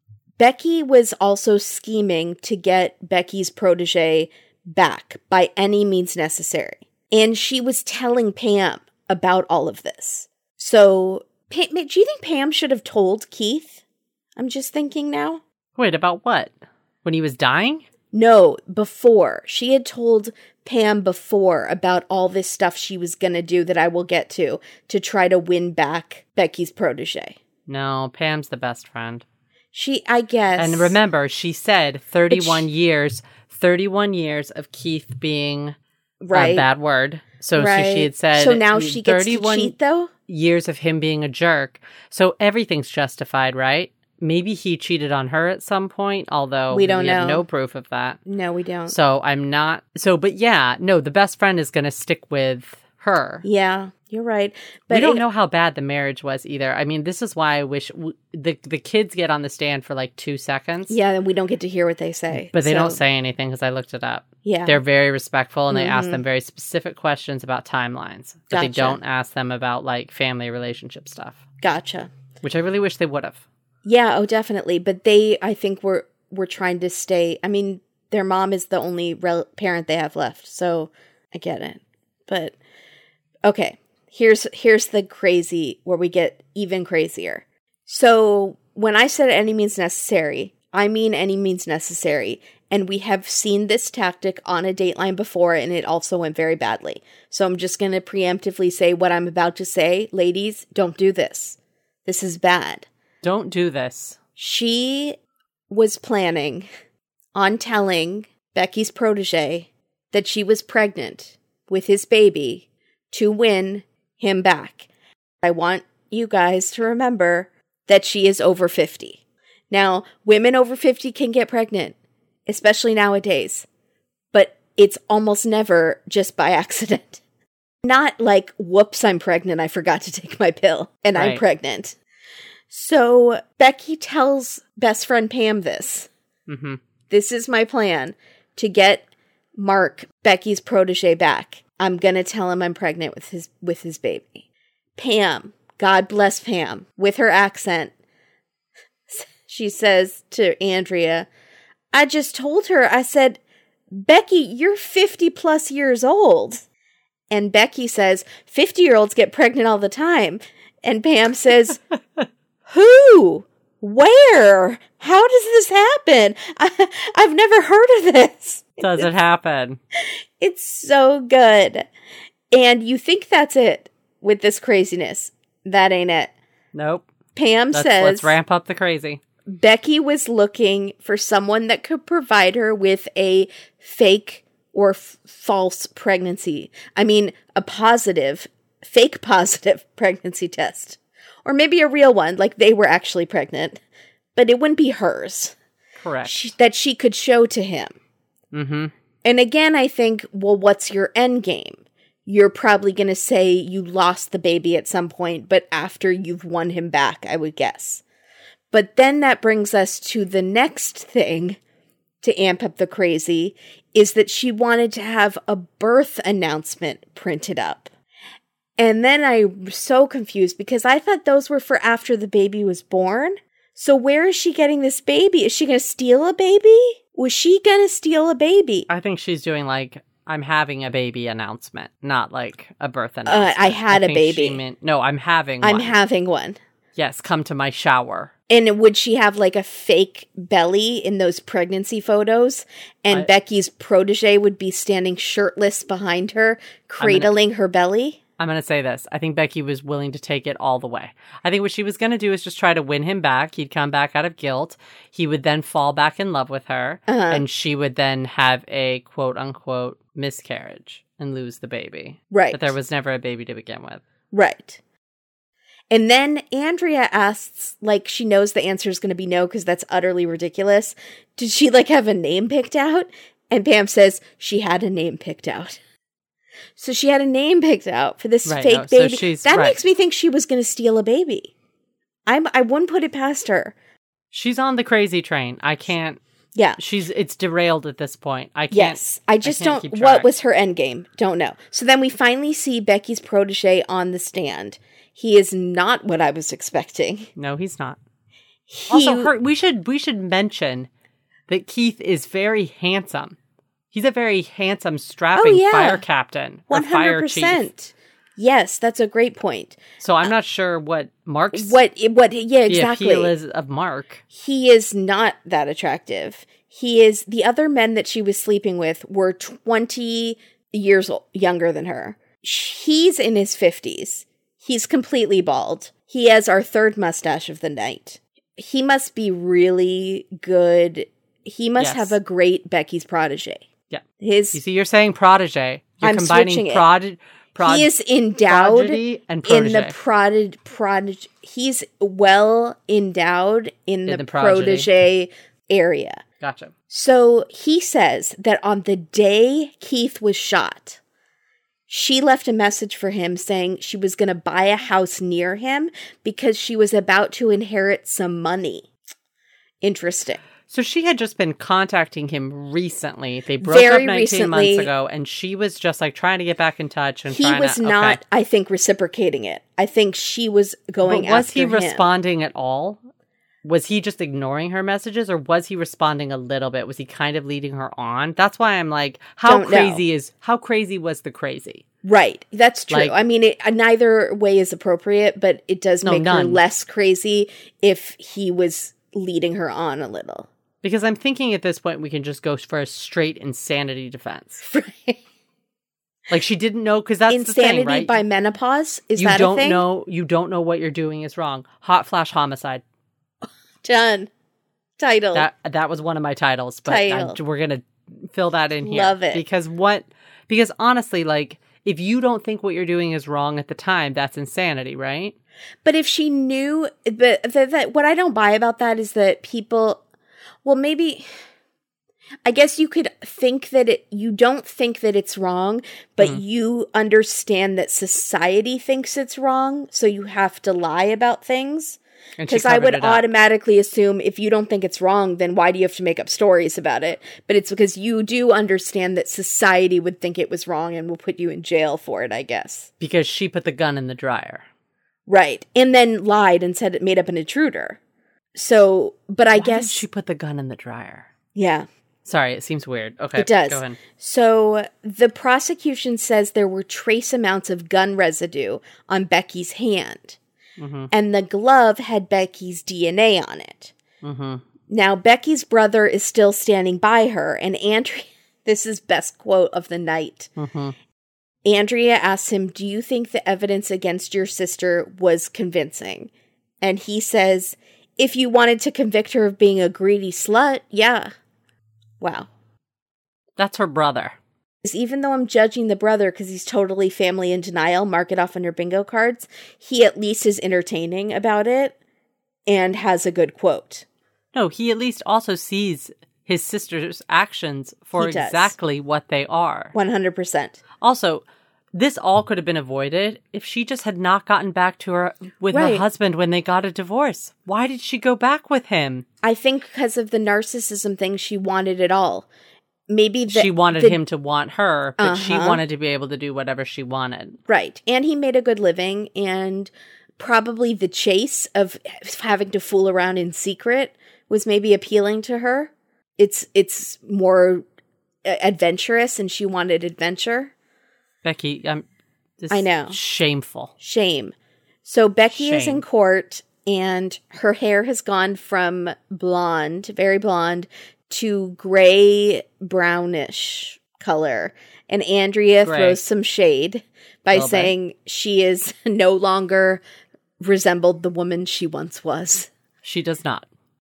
Becky was also scheming to get Becky's protege back by any means necessary. And she was telling Pam about all of this. So, Pam, do you think Pam should have told Keith? I'm just thinking now. Wait, about what? When he was dying? No, before. She had told Pam before about all this stuff she was going to do that I will get to, to try to win back Becky's protege. No, Pam's the best friend. She, I guess. And remember, she said thirty-one she, years, thirty-one years of Keith being right. a bad word. So right. she, she had said so now she gets to cheat, though? Years of him being a jerk. So everything's justified, right? Maybe he cheated on her at some point, although we don't we know. have no proof of that. No, we don't. So I'm not. So, but yeah, no, the best friend is going to stick with her. Yeah, you're right. But we don't it, know how bad the marriage was either. I mean, this is why I wish w- the the kids get on the stand for like two seconds. Yeah, and we don't get to hear what they say. But they so. don't say anything because I looked it up. Yeah. They're very respectful and they mm-hmm. ask them very specific questions about timelines. But Gotcha. they don't ask them about like family relationship stuff. Gotcha. Which I really wish they would have. Yeah, oh, definitely. But they, I think, were were trying to stay. I mean, their mom is the only rel- parent they have left, so I get it. But okay, here's here's the crazy where we get even crazier. So when I said any means necessary, I mean any means necessary, and we have seen this tactic on a Dateline before, and it also went very badly. So I'm just going to preemptively say what I'm about to say, ladies. Don't do this. This is bad. Don't do this. She was planning on telling Becky's protege that she was pregnant with his baby to win him back. I want you guys to remember that she is over fifty. Now, women over fifty can get pregnant, especially nowadays, but it's almost never just by accident. Not like, whoops, I'm pregnant, I forgot to take my pill, and right. I'm pregnant. So Becky tells best friend Pam this. Mm-hmm. This is my plan to get Mark, Becky's protege, back. I'm going to tell him I'm pregnant with his with his baby. Pam, God bless Pam, with her accent, she says to Andrea, I just told her, I said, Becky, you're fifty plus years old. And Becky says, fifty-year-olds get pregnant all the time. And Pam says, who? Where? How does this happen? I, I've never heard of this. Does it happen? It's so good. And you think that's it with this craziness. That ain't it. Nope. Pam let's, says... Let's ramp up the crazy. Becky was looking for someone that could provide her with a fake or f- false pregnancy. I mean, a positive, fake positive pregnancy test. Or maybe a real one, like they were actually pregnant. But it wouldn't be hers. Correct. She, that she could show to him. Mm-hmm. And again, I think, well, what's your end game? You're probably going to say you lost the baby at some point, but after you've won him back, I would guess. But then that brings us to the next thing to amp up the crazy, is that she wanted to have a birth announcement printed up. And then I'm so confused because I thought those were for after the baby was born. So where is she getting this baby? Is she going to steal a baby? Was she going to steal a baby? I think she's doing like, I'm having a baby announcement, not like a birth announcement. Uh, I had I a baby. Meant, no, I'm having I'm one. having one. Yes, come to my shower. And would she have like a fake belly in those pregnancy photos? And I, Becky's protege would be standing shirtless behind her, cradling gonna, her belly? I'm going to say this. I think Becky was willing to take it all the way. I think what she was going to do is just try to win him back. He'd come back out of guilt. He would then fall back in love with her. Uh-huh. And she would then have a quote unquote miscarriage and lose the baby. Right. But there was never a baby to begin with. Right. And then Andrea asks, like, she knows the answer is going to be no because that's utterly ridiculous. Did she, like, have a name picked out? And Pam says she had a name picked out. So she had a name picked out for this right, fake no, baby. So she's, that right. makes me think she was going to steal a baby. I'm, I wouldn't put it past her. She's on the crazy train. I can't. Yeah. She's, it's derailed at this point. I can't. Yes. I just I don't, what was her end game? Don't know. So then we finally see Becky's protege on the stand. He is not what I was expecting. No, he's not. He, also, her, we should we should mention that Keith is very handsome. He's a very handsome, strapping oh, yeah. fire captain or one hundred percent. fire chief. Yes, that's a great point. So I'm not sure what Mark's what what yeah exactly the appeal is of Mark. He is not that attractive. He is the other men that she was sleeping with were twenty years old, younger than her. He's in his fifties. He's completely bald. He has our third mustache of the night. He must be really good. He must yes. have a great Becky's protege. Yeah. His. You see, you're saying protege. You're I'm combining prod. Prod- he is endowed and in the prod. Prod. He's well endowed in, in the, the protege area. Gotcha. So he says that on the day Keith was shot, she left a message for him saying she was going to buy a house near him because she was about to inherit some money. Interesting. So she had just been contacting him recently. They broke Very up nineteen recently, months ago, and she was just like trying to get back in touch. And he trying was to, not, okay. I think, reciprocating it. I think she was going but was after he him. responding at all? Was he just ignoring her messages, or was he responding a little bit? Was he kind of leading her on? That's why I'm like, how Don't crazy know. is how crazy was the crazy? Right, that's true. Like, I mean, it, neither way is appropriate, but it does no, make none. her less crazy if he was leading her on a little. Because I'm thinking at this point we can just go for a straight insanity defense. Right. Like she didn't know, because that's insanity the thing, right? by menopause. Is you that don't a thing? know? You don't know what you're doing is wrong. Hot flash homicide. Done. Title. That that was one of my titles, but Title. I'm, we're gonna fill that in here. Love it. Because what? Because honestly, like if you don't think what you're doing is wrong at the time, that's insanity, right? But if she knew, but that, that what I don't buy about that is that people, well, maybe. I guess you could think that it, you don't think that it's wrong, but mm. you understand that society thinks it's wrong, so you have to lie about things. Because I would automatically assume if you don't think it's wrong, then why do you have to make up stories about it? But it's because you do understand that society would think it was wrong and will put you in jail for it, I guess. Because she put the gun in the dryer. Right. And then lied and said it made up an intruder. So, but I why guess. Did she put the gun in the dryer? Yeah. Sorry, it seems weird. Okay, it does. Go ahead. So the prosecution says there were trace amounts of gun residue on Becky's hand. Mm-hmm. And the glove had Becky's D N A on it. Mm-hmm. Now, Becky's brother is still standing by her, and Andrea, this is best quote of the night. Mm-hmm. Andrea asks him, do you think the evidence against your sister was convincing? And he says, if you wanted to convict her of being a greedy slut, yeah. Wow. That's her brother. Even though I'm judging the brother because he's totally family in denial, mark it off on your bingo cards, he at least is entertaining about it and has a good quote. No, he at least also sees his sister's actions for exactly what they are. one hundred percent. Also, this all could have been avoided if she just had not gotten back to her with Right. her husband when they got a divorce. Why did she go back with him? I think because of the narcissism thing, she wanted it all. Maybe the, she wanted the, him to want her, but uh-huh. she wanted to be able to do whatever she wanted. Right. And he made a good living, and probably the chase of having to fool around in secret was maybe appealing to her. It's it's more adventurous, and she wanted adventure. Becky, um, this I know. Shameful. Shame. So Becky Shame. is in court, and her hair has gone from blonde, very blonde, to gray brownish color. And Andrea Gray. throws some shade by saying bit. she is no longer resembled the woman she once was. She does not.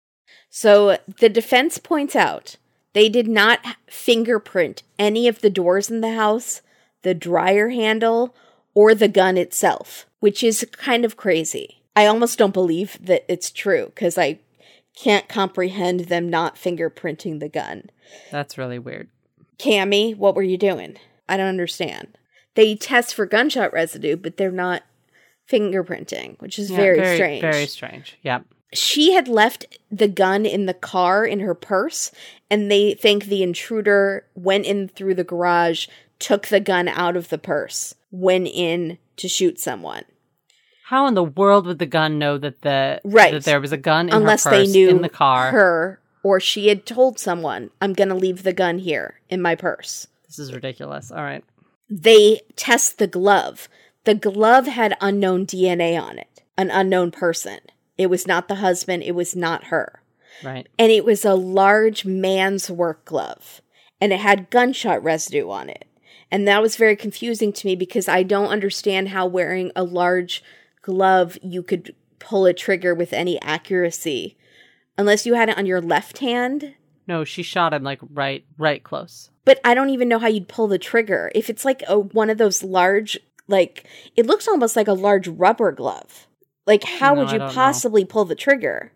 So the defense points out they did not fingerprint any of the doors in the house, the dryer handle, or the gun itself, which is kind of crazy. I almost don't believe that it's true because I can't comprehend them not fingerprinting the gun. That's really weird. Cammie, what were you doing? I don't understand. They test for gunshot residue, but they're not fingerprinting, which is yeah, very, very strange. Very strange, yeah. She had left the gun in the car in her purse, and they think the intruder went in through the garage, took the gun out of the purse, went in to shoot someone. How in the world would the gun know that the right. that there was a gun in Unless her purse they knew in the car? Her, or she had told someone, I'm going to leave the gun here in my purse. This is ridiculous. All right. They test the glove. The glove had unknown D N A on it, an unknown person. It was not the husband. It was not her. Right. And it was a large man's work glove, and it had gunshot residue on it. And that was very confusing to me because I don't understand how wearing a large glove you could pull a trigger with any accuracy unless you had it on your left hand. No, she shot him like right right close. But I don't even know how you'd pull the trigger. If it's like a, one of those large, like, it looks almost like a large rubber glove. Like, how no, would you possibly know. pull the trigger?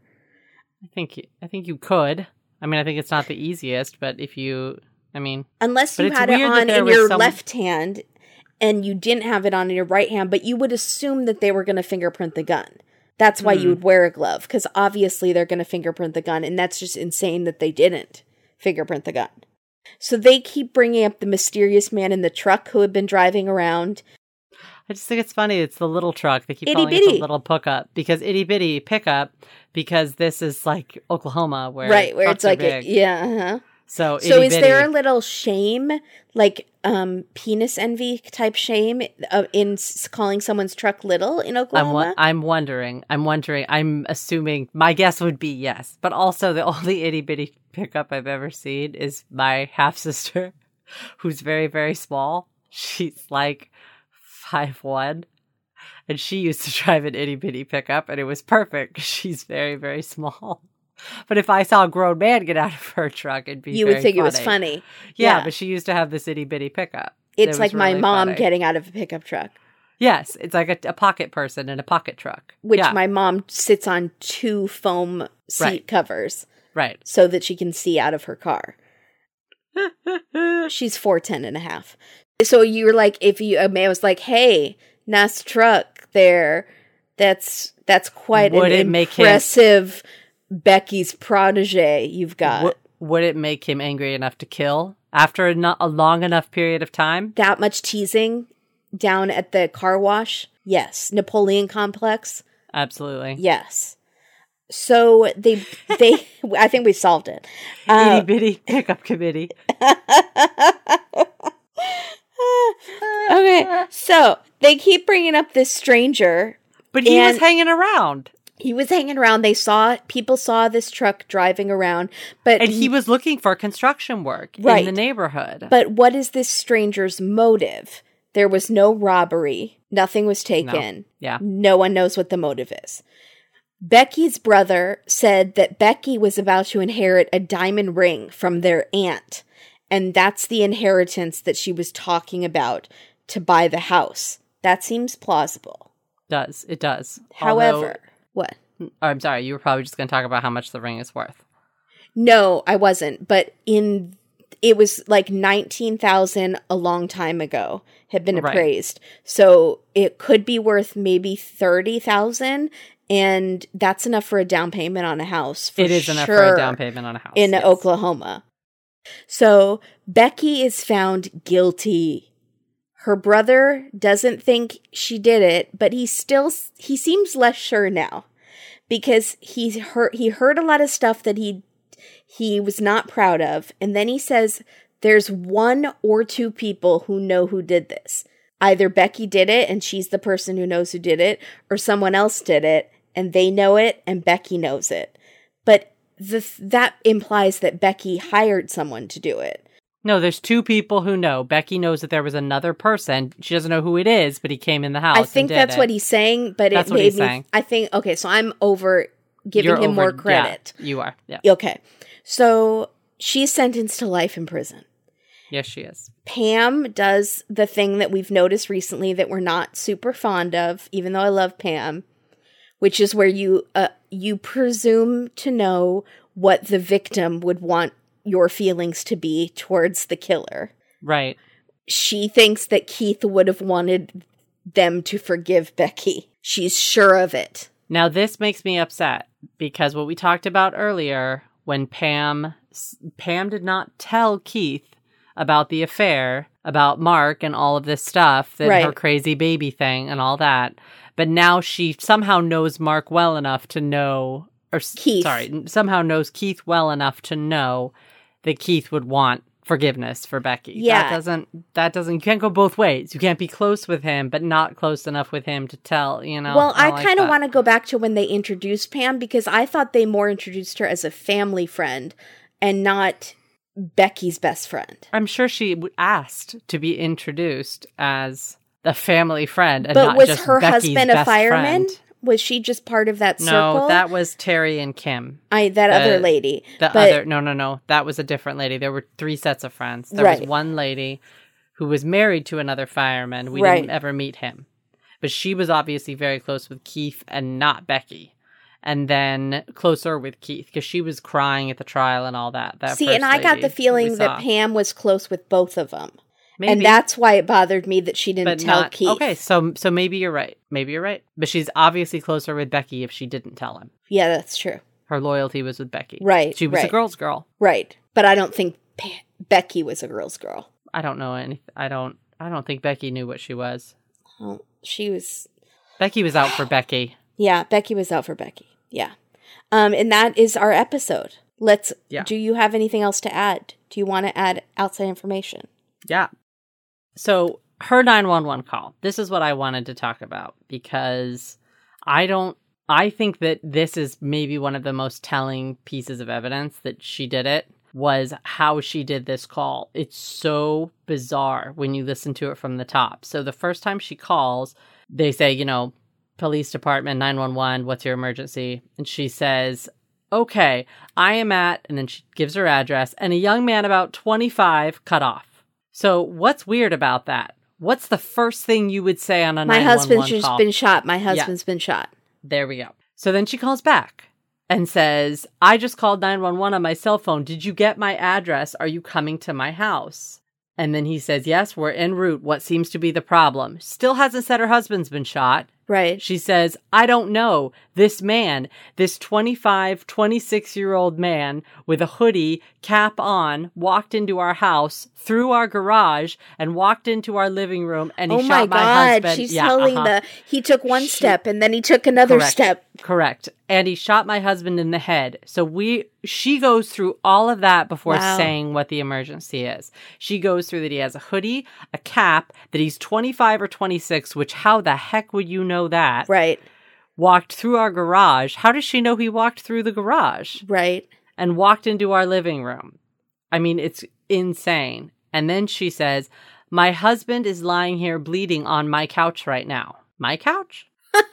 I think you, I think you could. I mean, I think it's not the easiest, but if you, I mean, unless you had it on in your some... left hand and you didn't have it on in your right hand, but you would assume that they were going to fingerprint the gun. That's why mm. you would wear a glove, because obviously they're going to fingerprint the gun, and that's just insane that they didn't fingerprint the gun. So they keep bringing up the mysterious man in the truck who had been driving around. I just think it's funny. It's the little truck. They keep itty calling bitty. it the little pickup because itty bitty pickup because this is like Oklahoma where right where it's like big. A, yeah. Uh-huh. So so is there a little shame, like um, penis envy type shame uh, in s- calling someone's truck little in Oklahoma? I'm, I'm wondering. I'm wondering. I'm assuming. My guess would be yes, but also the only itty bitty pickup I've ever seen is my half sister, who's very very small. She's like five one, and she used to drive an itty bitty pickup, and it was perfect because she's very very small. But if I saw a grown man get out of her truck, it'd be you very would think funny. it was funny. Yeah, yeah, but she used to have this itty bitty pickup. It's it like my really mom funny. getting out of a pickup truck. Yes, it's like a, a pocket person in a pocket truck. Which yeah. my mom sits on two foam seat right. covers. Right. So that she can see out of her car. She's four ten and a half. So you were like, if you, a man was like, hey, nice truck there. That's, that's quite Would an it impressive make him, Becky's protege you've got. W- would it make him angry enough to kill after a, not a long enough period of time? That much teasing down at the car wash? Yes. Napoleon complex? Absolutely. Yes. So they, they, I think we solved it. Uh, Itty bitty pickup committee. Okay, so they keep bringing up this stranger But he And was hanging around. He was hanging around. They saw, people saw this truck driving around. But And he was looking for construction work Right. in the neighborhood. But what is this stranger's motive? There was no robbery. Nothing was taken. No. Yeah. No one knows what the motive is. Becky's brother said that Becky was about to inherit a diamond ring from their aunt. And that's the inheritance that she was talking about to buy the house. That seems plausible. Does. It does. However, Although, what? oh, I'm sorry. You were probably just going to talk about how much the ring is worth. No, I wasn't. But in it was like nineteen thousand a long time ago had been Right. appraised. So it could be worth maybe thirty thousand. And that's enough for a down payment on a house. For It is sure enough for a down payment on a house. in yes. Oklahoma. So Becky is found guilty. Her brother doesn't think she did it, but he still he seems less sure now because he's heard he heard a lot of stuff that he he was not proud of, and then he says there's one or two people who know who did this. Either Becky did it and she's the person who knows who did it, or someone else did it and they know it and Becky knows it. But the, that implies that Becky hired someone to do it. No, there's two people who know. Becky knows that there was another person. She doesn't know who it is, but he came in the house. I think and did that's it. what he's saying, but That's it what made he's me. saying. I think okay, so I'm over giving You're him over- more credit. Yeah, you are. Yeah. Okay, so she's sentenced to life in prison. Yes, she is. Pam does the thing that we've noticed recently that we're not super fond of, even though I love Pam, which is where you uh, you presume to know what the victim would want your feelings to be towards the killer. Right. She thinks that Keith would have wanted them to forgive Becky. She's sure of it. Now, this makes me upset because what we talked about earlier, when Pam Pam did not tell Keith about the affair, about Mark and all of this stuff, that Right. her crazy baby thing and all that. But now she somehow knows Mark well enough to know, or s- Keith. sorry, somehow knows Keith well enough to know that Keith would want forgiveness for Becky. Yeah. That doesn't, that doesn't, you can't go both ways. You can't be close with him, but not close enough with him to tell, you know. Well, I, like kind of that. want to go back to when they introduced Pam because I thought they more introduced her as a family friend and not Becky's best friend. I'm sure she w- asked to be introduced as the family friend, and But not was just her Becky's husband a best fireman? friend. Was she just part of that No, circle? that was Terry and Kim. I that the- other lady. The but, other, no, no, no, that was a different lady. There were three sets of friends. There Right. was one lady who was married to another fireman. We Right. didn't ever meet him, but she was obviously very close with Keith and not Becky. And then closer with Keith because she was crying at the trial and all that. that See, first and I got lady the we feeling saw. that Pam was close with both of them. Maybe. And that's why it bothered me that she didn't but tell not, Keith. Okay, so so maybe you're right. Maybe you're right. But she's obviously closer with Becky if she didn't tell him. Yeah, that's true. Her loyalty was with Becky. Right, She was a right. girl's girl. Right. But I don't think Pe- Becky was a girl's girl. I don't know any. I don't. I don't think Becky knew what she was. Well, she was... Becky was out for Becky. Yeah, Becky was out for Becky. Yeah. Um, and that is our episode. Let's... Yeah. Do you have anything else to add? Do you want to add outside information? Yeah. So her nine one one call. This is what I wanted to talk about because I don't. I think that this is maybe one of the most telling pieces of evidence that she did it. Was how she did this call. It's so bizarre when you listen to it from the top. So the first time she calls, they say, you know, police department, nine one one, what's your emergency? And she says, okay, I am at, and then she gives her address, and a young man about twenty-five cut off. So what's weird about that? What's the first thing you would say on a My nine one one husband's call? just been shot. My husband's been shot. There we go. So then she calls back and says, I just called nine one one on my cell phone. Did you get my address? Are you coming to my house? And then he says, yes, we're en route. What seems to be the problem? Still hasn't said her husband's been shot. Right. She says, I don't know. This man, this twenty-five, twenty-six-year-old man with a hoodie, cap on, walked into our house, through our garage, and walked into our living room, and he Oh shot my my, God. husband. She's Yeah, telling uh-huh. the... He took one She- step and then he took another Correct. step. Correct. And he shot my husband in the head. So we, she goes through all of that before Wow. saying what the emergency is. She goes through that he has a hoodie, a cap, that he's twenty-five or twenty-six, which how the heck would you know that? Right. walked through our garage. How does she know he walked through the garage? Right. And walked into our living room. I mean, it's insane. And then she says, my husband is lying here bleeding on my couch right now. My couch?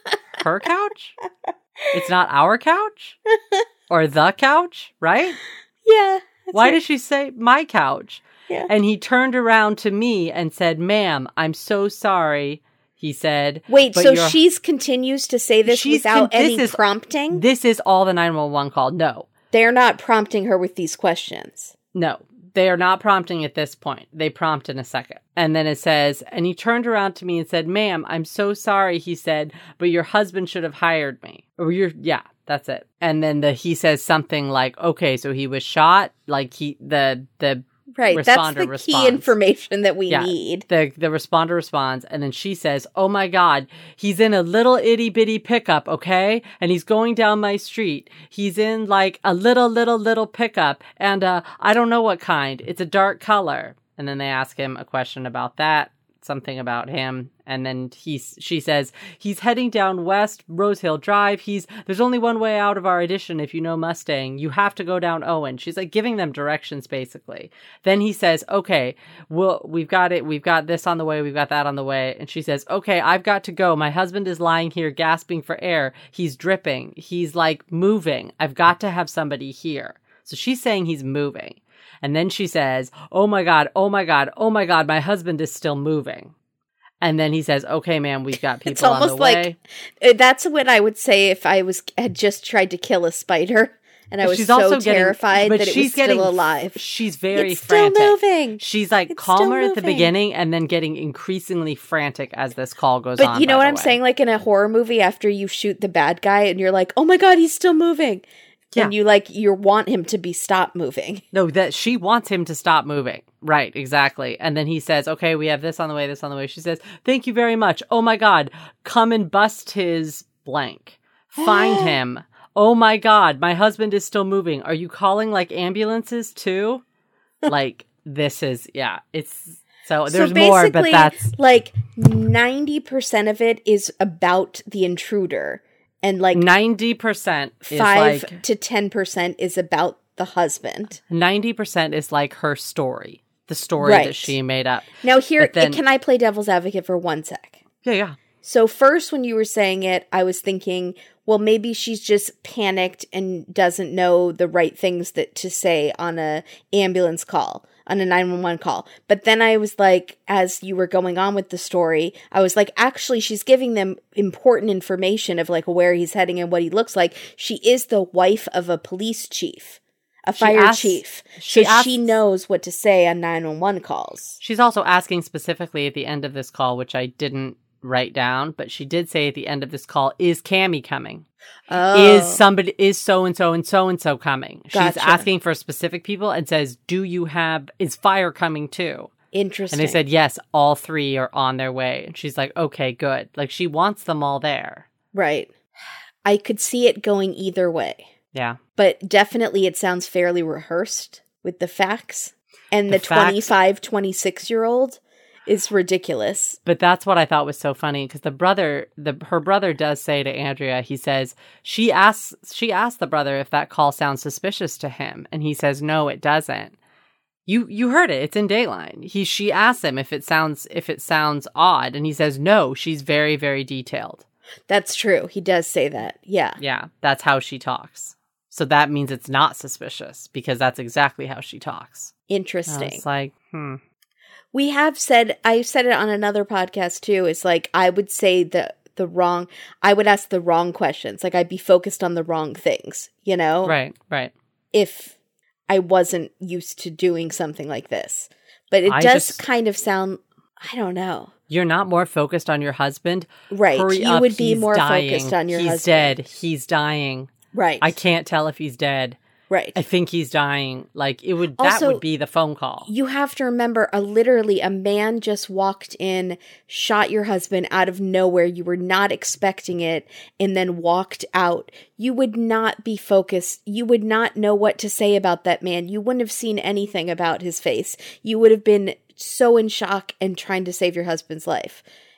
Her couch? It's not our couch? Or the couch, right? Yeah. Why right. does she say my couch? Yeah. And he turned around to me and said, ma'am, I'm so sorry. He said, wait, but so you're- she's continues to say this She's without con- this any is- prompting? This is all the nine one one call. No, They're not prompting her with these questions. no, they are not prompting at this point. They prompt in a second. And then it says, and he turned around to me and said, ma'am, I'm so sorry. He said, but your husband should have hired me. Or you're, yeah, that's it. And then the, he says something like, okay, so he was shot. Like he, the, the, Right, that's the responds. key information that we Yeah. need. The the responder responds, and then she says, oh my God, he's in a little itty bitty pickup, okay? And he's going down my street. He's in like a little, little, little pickup, and uh, I don't know what kind. It's a dark color. And then they ask him a question about that, something about him. And then he's, she says, he's heading down West Rose Hill Drive. He's, there's only one way out of our addition. If you know Mustang, you have to go down Owen. She's like giving them directions basically. Then he says, okay, well, we've got it. We've got this on the way. We've got that on the way. And she says, okay, I've got to go. My husband is lying here gasping for air. He's dripping. He's like moving. I've got to have somebody here. So she's saying he's moving. And then she says, oh my God, oh my God, oh my God, my husband is still moving. And then he says, okay, ma'am, we've got people It's almost on the way. like uh, that's what I would say if I was had just tried to kill a spider and I But was she's so also getting- terrified but that it she's was still getting- alive. She's very It's still frantic. moving. She's like It's still calmer at the moving. beginning and then getting increasingly frantic as this call goes But on. you know by what the I'm way. saying? Like in a horror movie, after you shoot the bad guy and you're like, oh my God, he's still moving. Yeah. And you like, you want him to be stop moving. No, that she wants him to stop moving. Right, exactly. And then he says, okay, we have this on the way, this on the way. She says, thank you very much. Oh my God, come and bust his blank. Find him. Oh my God, my husband is still moving. Are you calling like ambulances too? Like this is, yeah, it's, so there's so more, but that's. like ninety percent of it is about the intruder. And like ninety percent is five like, to ten percent is about the husband. ninety percent is like her story, the story Right. that she made up. Now here, But then- can I play devil's advocate for one sec? Yeah, yeah. So first, when you were saying it, I was thinking, well, maybe she's just panicked and doesn't know the right things that to say on a ambulance call, on a nine one one call. But then I was like, as you were going on with the story, I was like, actually, she's giving them important information of like where he's heading and what he looks like. She is the wife of a police chief, a She fire asks- chief. she so asks- she knows what to say on nine one one calls. She's also asking specifically at the end of this call, which I didn't write down, but she did say at the end of this call, is Cammie coming? Oh. Is somebody, is so-and-so and so-and-so coming? She's Gotcha. asking for specific people and says, do you have, is fire coming too? Interesting. And they said, yes, all three are on their way. And she's like, okay, good. Like she wants them all there. Right. I could see it going either way. Yeah. But definitely it sounds fairly rehearsed with the facts. And the, The facts- twenty-five, twenty-six-year-old is ridiculous. But that's what I thought was so funny because the brother, the her brother does say to Andrea, he says, she asks, she asked the brother if that call sounds suspicious to him. And he says, no, it doesn't. You you heard it. It's in Dateline. He she asks him if it sounds if it sounds odd, and he says no. She's very very detailed. That's true. He does say that. Yeah. Yeah, that's how she talks. So that means it's not suspicious because that's exactly how she talks. Interesting. It's like, hmm. We have said, I said it on another podcast too. It's like, I would say the, the wrong, I would ask the wrong questions. Like I'd be focused on the wrong things, you know? Right, right. If I wasn't used to doing something like this. But it I does just- kind of sound, I don't know. You're not more focused on your husband. Right. Hurry You up, would be he's more dying. focused on your he's husband. dead. He's dying. Right. I can't tell if he's dead. Right. I think he's dying. Like it would. That Also, would be the phone call. You have to remember, a literally a man just walked in, shot your husband out of nowhere. You were not expecting it, and then walked out. You would not be focused. You would not know what to say about that man. You wouldn't have seen anything about his face. You would have been so in shock and trying to save your husband's life.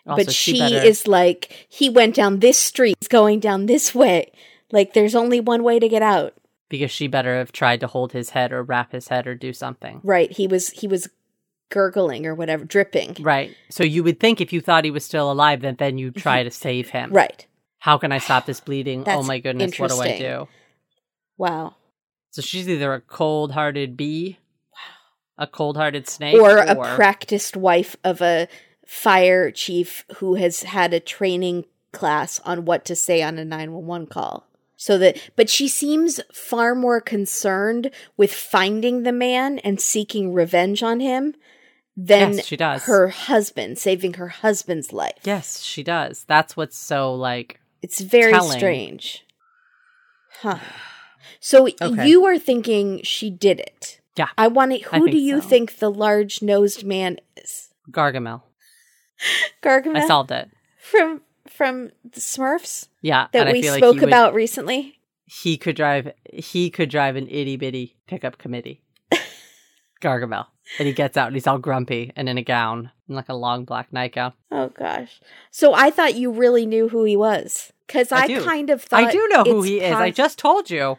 Also, but she she better- is like, he went down this street, he's going down this way. Like, there's only one way to get out. Because she better have tried to hold his head or wrap his head or do something. Right. He was he was gurgling or whatever, dripping. Right. So you would think if you thought he was still alive, that then you'd try to save him. Right. How can I stop this bleeding? That's Oh my goodness, what do I interesting. do? Wow. So she's either a cold-hearted bee, a cold-hearted snake, Or a practiced wife of a fire chief who has had a training class on what to say on a nine one one call. So that, but she seems far more concerned with finding the man and seeking revenge on him than Yes, she does. her husband, saving her husband's life. Yes, she does. That's what's so, like... It's very telling. strange. Huh. So Okay. you are thinking she did it. Yeah. I want to, I who think do you so. think the large-nosed man is? Gargamel. Gargamel? I solved it. From, from the Smurfs? Yeah. That and I we feel like spoke he would- about recently? He could drive, he could drive an itty-bitty pickup committee. Gargamel. And he gets out and he's all grumpy and in a gown, in like a long black nightgown. Oh, gosh. So I thought you really knew who he was. Because I, I do. kind of thought... I do know who it's he is. pos- I just told you.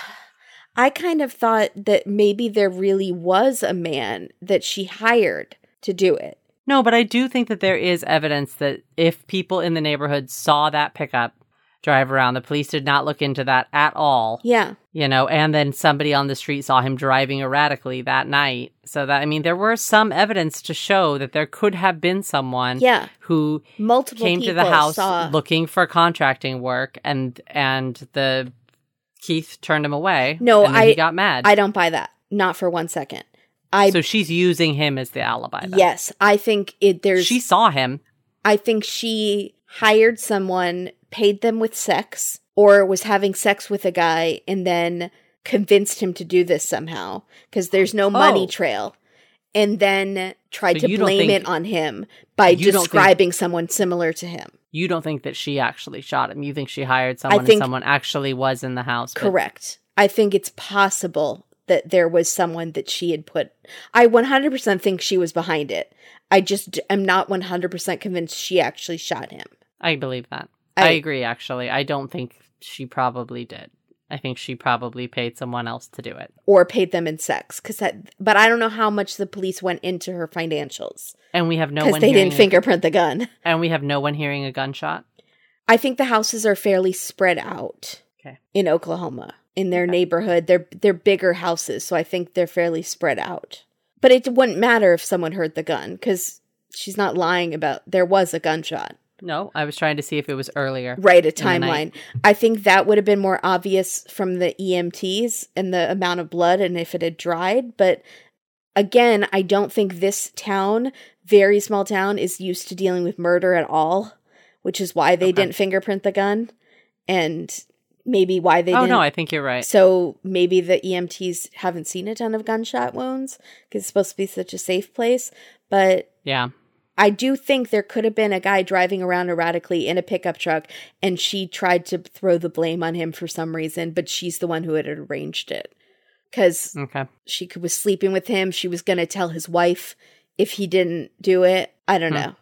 I kind of thought that maybe there really was a man that she hired to do it. No, but I do think that there is evidence that if people in the neighborhood saw that pickup drive around, the police did not look into that at all. Yeah. You know, and then somebody on the street saw him driving erratically that night. So that, I mean, there were some evidence to show that there could have been someone Yeah. who Multiple came to people the house saw... looking for contracting work, and and the Keith turned him away. No, and then I- he got mad. I don't buy that. Not for one second. I so she's using him as the alibi. Then. Yes, I think it there's She saw him. I think she hired someone, paid them with sex, or was having sex with a guy and then convinced him to do this somehow because there's no money Oh. trail. And then tried So to you don't blame think- it on him by you don't think- describing someone similar to him. You don't think that she actually shot him. You think she hired someone think- and someone actually was in the house. but- Correct. I think it's possible that there was someone that she had put. I one hundred percent think she was behind it. I just am not one hundred percent convinced she actually shot him. I believe that. I- I, agree, actually. I don't think she probably did. I think she probably paid someone else to do it. Or paid them in sex. Cause that, but I don't know how much the police went into her financials. And we have no Because one they hearing didn't fingerprint the gun. a, and we have no one hearing a gunshot. I think the houses are fairly spread out Okay. in Oklahoma. In their Okay. neighborhood. They're they're bigger houses, so I think they're fairly spread out. But it wouldn't matter if someone heard the gun, because she's not lying about there was a gunshot. No, I was trying to see if it was earlier. Right, a in the night. timeline. I think that would have been more obvious from the E M Ts and the amount of blood and if it had dried. But again, I don't think this town, very small town, is used to dealing with murder at all, which is why they Okay. didn't fingerprint the gun. And maybe why they oh, didn't. no, I think you're right. So maybe the E M Ts haven't seen a ton of gunshot wounds because it's supposed to be such a safe place. But Yeah. I do think there could have been a guy driving around erratically in a pickup truck and she tried to throw the blame on him for some reason, but she's the one who had arranged it. Because Okay. she could- was sleeping with him. She was going to tell his wife if he didn't do it. I don't Hmm. know.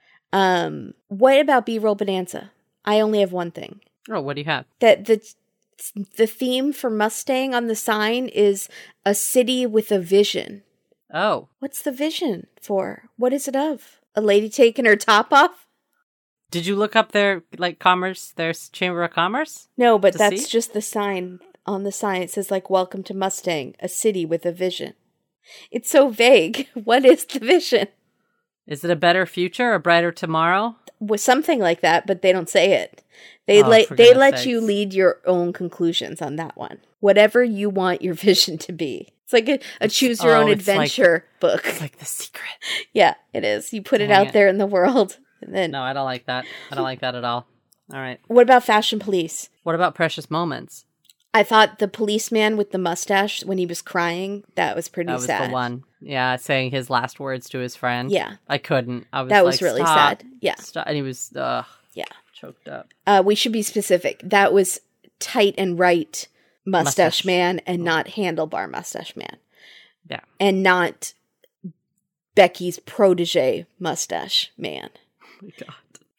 Um, what about B-roll Bonanza? I only have one thing. Oh, what do you have? That the the theme for Mustang on the sign is a city with a vision. Oh. What's the vision for? What is it of? A lady taking her top off? Did you look up their, like, commerce, their s- Chamber of Commerce? No, but To that's see? just the sign. On the sign, it says, like, welcome to Mustang, a city with a vision. It's so vague. What is the vision? Is it a better future, a brighter tomorrow? With something like that, but they don't say it. They Oh, let for they goodness let sakes. you lead your own conclusions on that one. Whatever you want your vision to be. It's like a, a choose your oh, own it's like- adventure book. It's like The Secret. Yeah, it is. You put it Dang out it. there in the world. And then No, I don't like that. I don't like that at all. All right. what about Fashion Police? What about Precious Moments? I thought the policeman with the mustache when he was crying, that was pretty That was sad. the one. Yeah, saying his last words to his friend. Yeah. I couldn't. I was That like, was really "Stop, sad. Yeah. stop." And he was, ugh, Yeah. choked up. Uh, we should be specific. That was tight and right mustache, Mustache. man and not handlebar mustache man. Yeah. And not Becky's protege mustache man. Oh my God.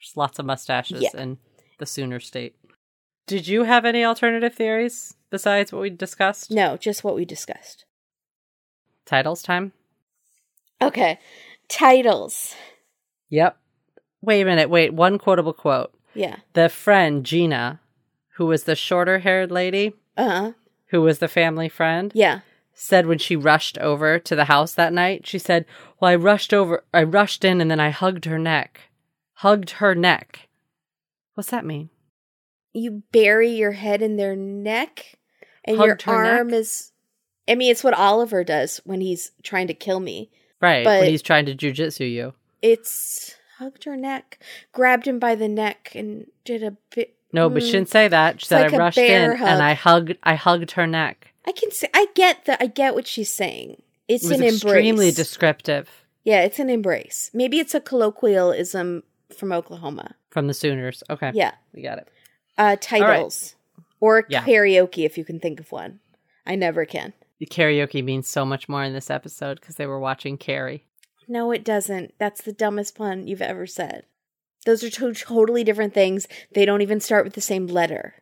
There's lots of mustaches Yeah. in the Sooner State. Did you have any alternative theories besides what we discussed? No, just what we discussed. Titles time? Okay. Titles. Yep. Wait a minute. Wait. One quotable quote. Yeah. The friend, Gina, who was the shorter-haired lady, Uh-huh. who was the family friend, Yeah. said when she rushed over to the house that night, she said, well, I rushed over, I rushed in and then I hugged her neck. Hugged her neck. What's that mean? You bury your head in their neck and Hugged your her arm neck? is... I mean, it's what Oliver does when he's trying to kill me. Right, But- when he's trying to jujitsu you. It's hugged her neck, grabbed him by the neck and did a bit... No, but she Mm. didn't say that. She said like I a rushed bear in hug. and I hugged I hugged her neck. I can say... I get the... I get what she's saying. It's It was an extremely embrace. descriptive Yeah, it's an embrace. Maybe it's a colloquialism from Oklahoma. from the Sooners. Okay. Yeah. We got it. Uh, titles. Or Yeah. karaoke, if you can think of one. I never can. The karaoke means so much more in this episode because they were watching Carrie. No, it doesn't. That's the dumbest pun you've ever said. Those are two totally different things. They don't even start with the same letter.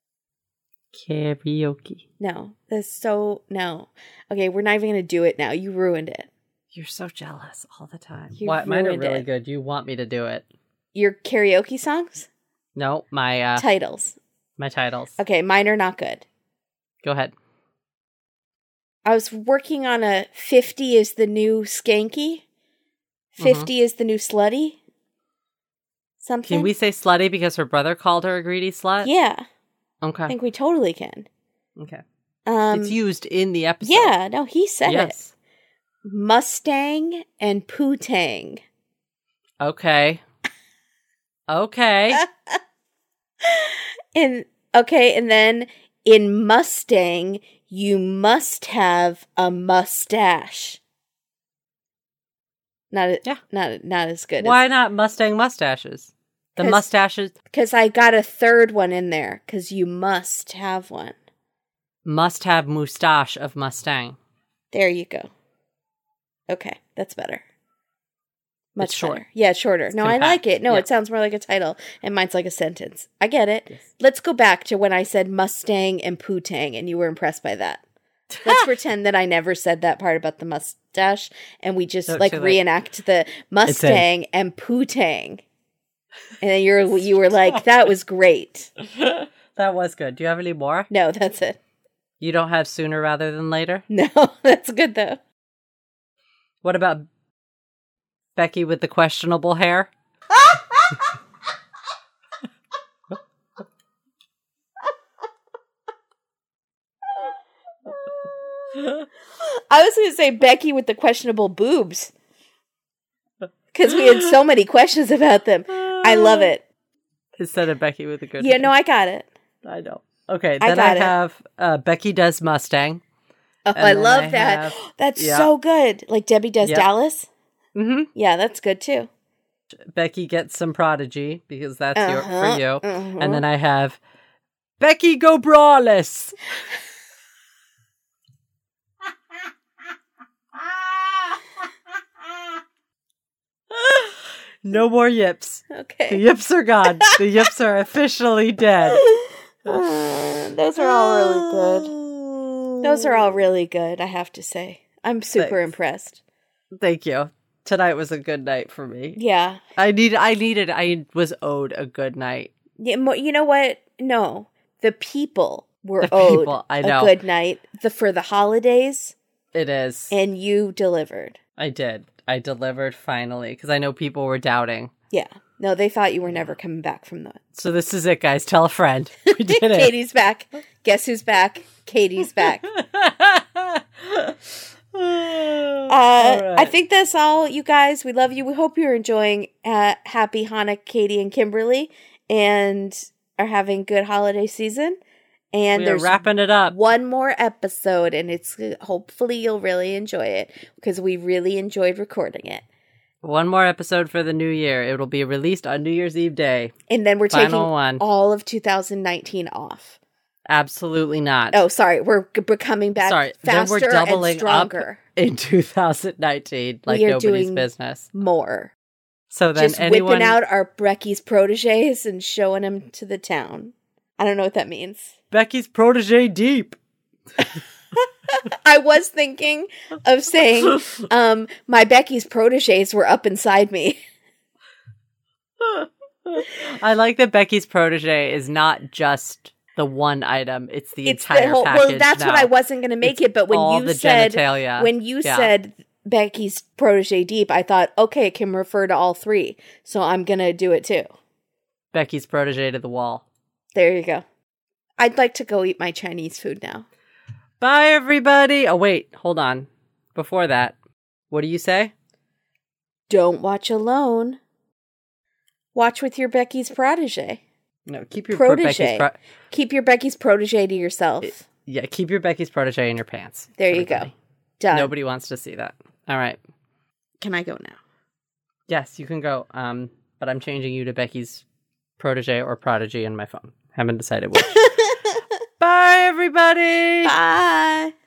Karaoke. No, that's so... No. Okay, we're not even going to do it now. You ruined it. You're so jealous all the time. You What? Mine are ruined really it. good. You want me to do it. Your karaoke songs? No, my uh, Titles. my titles. Okay, mine are not good. Go ahead. I was working on a fifty is the new skanky. fifty is the new slutty. Something. Can we say slutty because her brother called her a greedy slut? Yeah, Okay. I think we totally can. Okay. Um, It's used in the episode. yeah, no, he said it. Yes. Mustang and Poo-Tang. Okay. Okay. And okay, and then in Mustang, you must have a mustache. Not Yeah. not not as good. Why not Mustang mustaches? The 'Cause- mustaches Because I got a third one in there. Because you must have one. must have moustache of Mustang. There you go. Okay, that's better. Much It's short. better. Yeah, it's shorter. No, I like compact. it. No, Yeah. it sounds more like a title, and mine's like a sentence. I get it. Yes. Let's go back to when I said Mustang and Poo-Tang, and you were impressed by that. Let's pretend that I never said that part about the mustache, and we just No, like too late. reenact the Mustang and Poo-Tang. And then you're you were like, that was great. That was good. Do you have any more? No, that's it. You don't have sooner rather than later? No, that's good though. What about Becky with the questionable hair? I was going to say Becky with the questionable boobs. Because we had so many questions about them. I love it. Instead of Becky with the good Yeah, hair. no, I got it. I know. Okay, I then I, got it. have uh, Becky does Mustang. Oh, And I then love I that. have- That's yeah. so good. Like Debbie does Yep. Dallas. Mm-hmm. Yeah, that's good too. Becky gets some Prodigy because that's your, Uh-huh, for you. uh-huh. And then I have Becky go brawless. No more yips. The Okay. yips are gone. The yips are officially dead. Uh, those are all really good. Those are all really good, I have to say. I'm super Thanks. impressed. Thank you. Tonight was a good night for me. Yeah. I need. I needed. I was owed a good night. Yeah, mo- you know what? No. The people were The owed people, I a know. good night the, for the holidays, It is. and you delivered. I did. I delivered finally because I know people were doubting. Yeah. No, they thought you were never coming back from that. So this is it, guys. Tell a friend. We did it. Katie's back. Guess who's back? Katie's back. Uh, I think that's all, you guys. We love you. We hope you're enjoying uh, Happy Hanukkah, Katie and Kimberly, and are having good holiday season. And we are there's wrapping it up. one more episode, and it's hopefully you'll really enjoy it because we really enjoyed recording it. One more episode for the new year. It will be released on New Year's Eve day. And then we're Final taking one. all of two thousand nineteen off. Absolutely not. Oh, sorry, we're, we're coming back Sorry. Then faster we're doubling and stronger. up in two thousand nineteen like We are nobody's doing business. More. So then Just anyone... whipping out our Becky's proteges and showing them to the town. I don't know what that means. Becky's protege deep. I was thinking of saying, um, my Becky's proteges were up inside me. I like that Becky's protege is not just the one item; it's the it's entire the whole, package. Well, that's now. what I wasn't going to make It's it, but when all you the said genitalia. when you Yeah. said Becky's protege deep, I thought, okay, it can refer to all three, so I'm going to do it too. Becky's protege to the wall. There you go. I'd like to go eat my Chinese food now. Bye, everybody. Oh, wait, hold on. Before that, what do you say? Don't watch alone. Watch with your Becky's protege. No, keep your Protege. Becky's pro- Keep your Becky's protege to yourself. It- yeah, keep your Becky's protege in your pants. There you everybody. go. Done. Nobody wants to see that. All right. Can I go now? Yes, you can go. Um, but I'm changing you to Becky's protege or prodigy in my phone. Haven't decided which. Bye, everybody. Bye.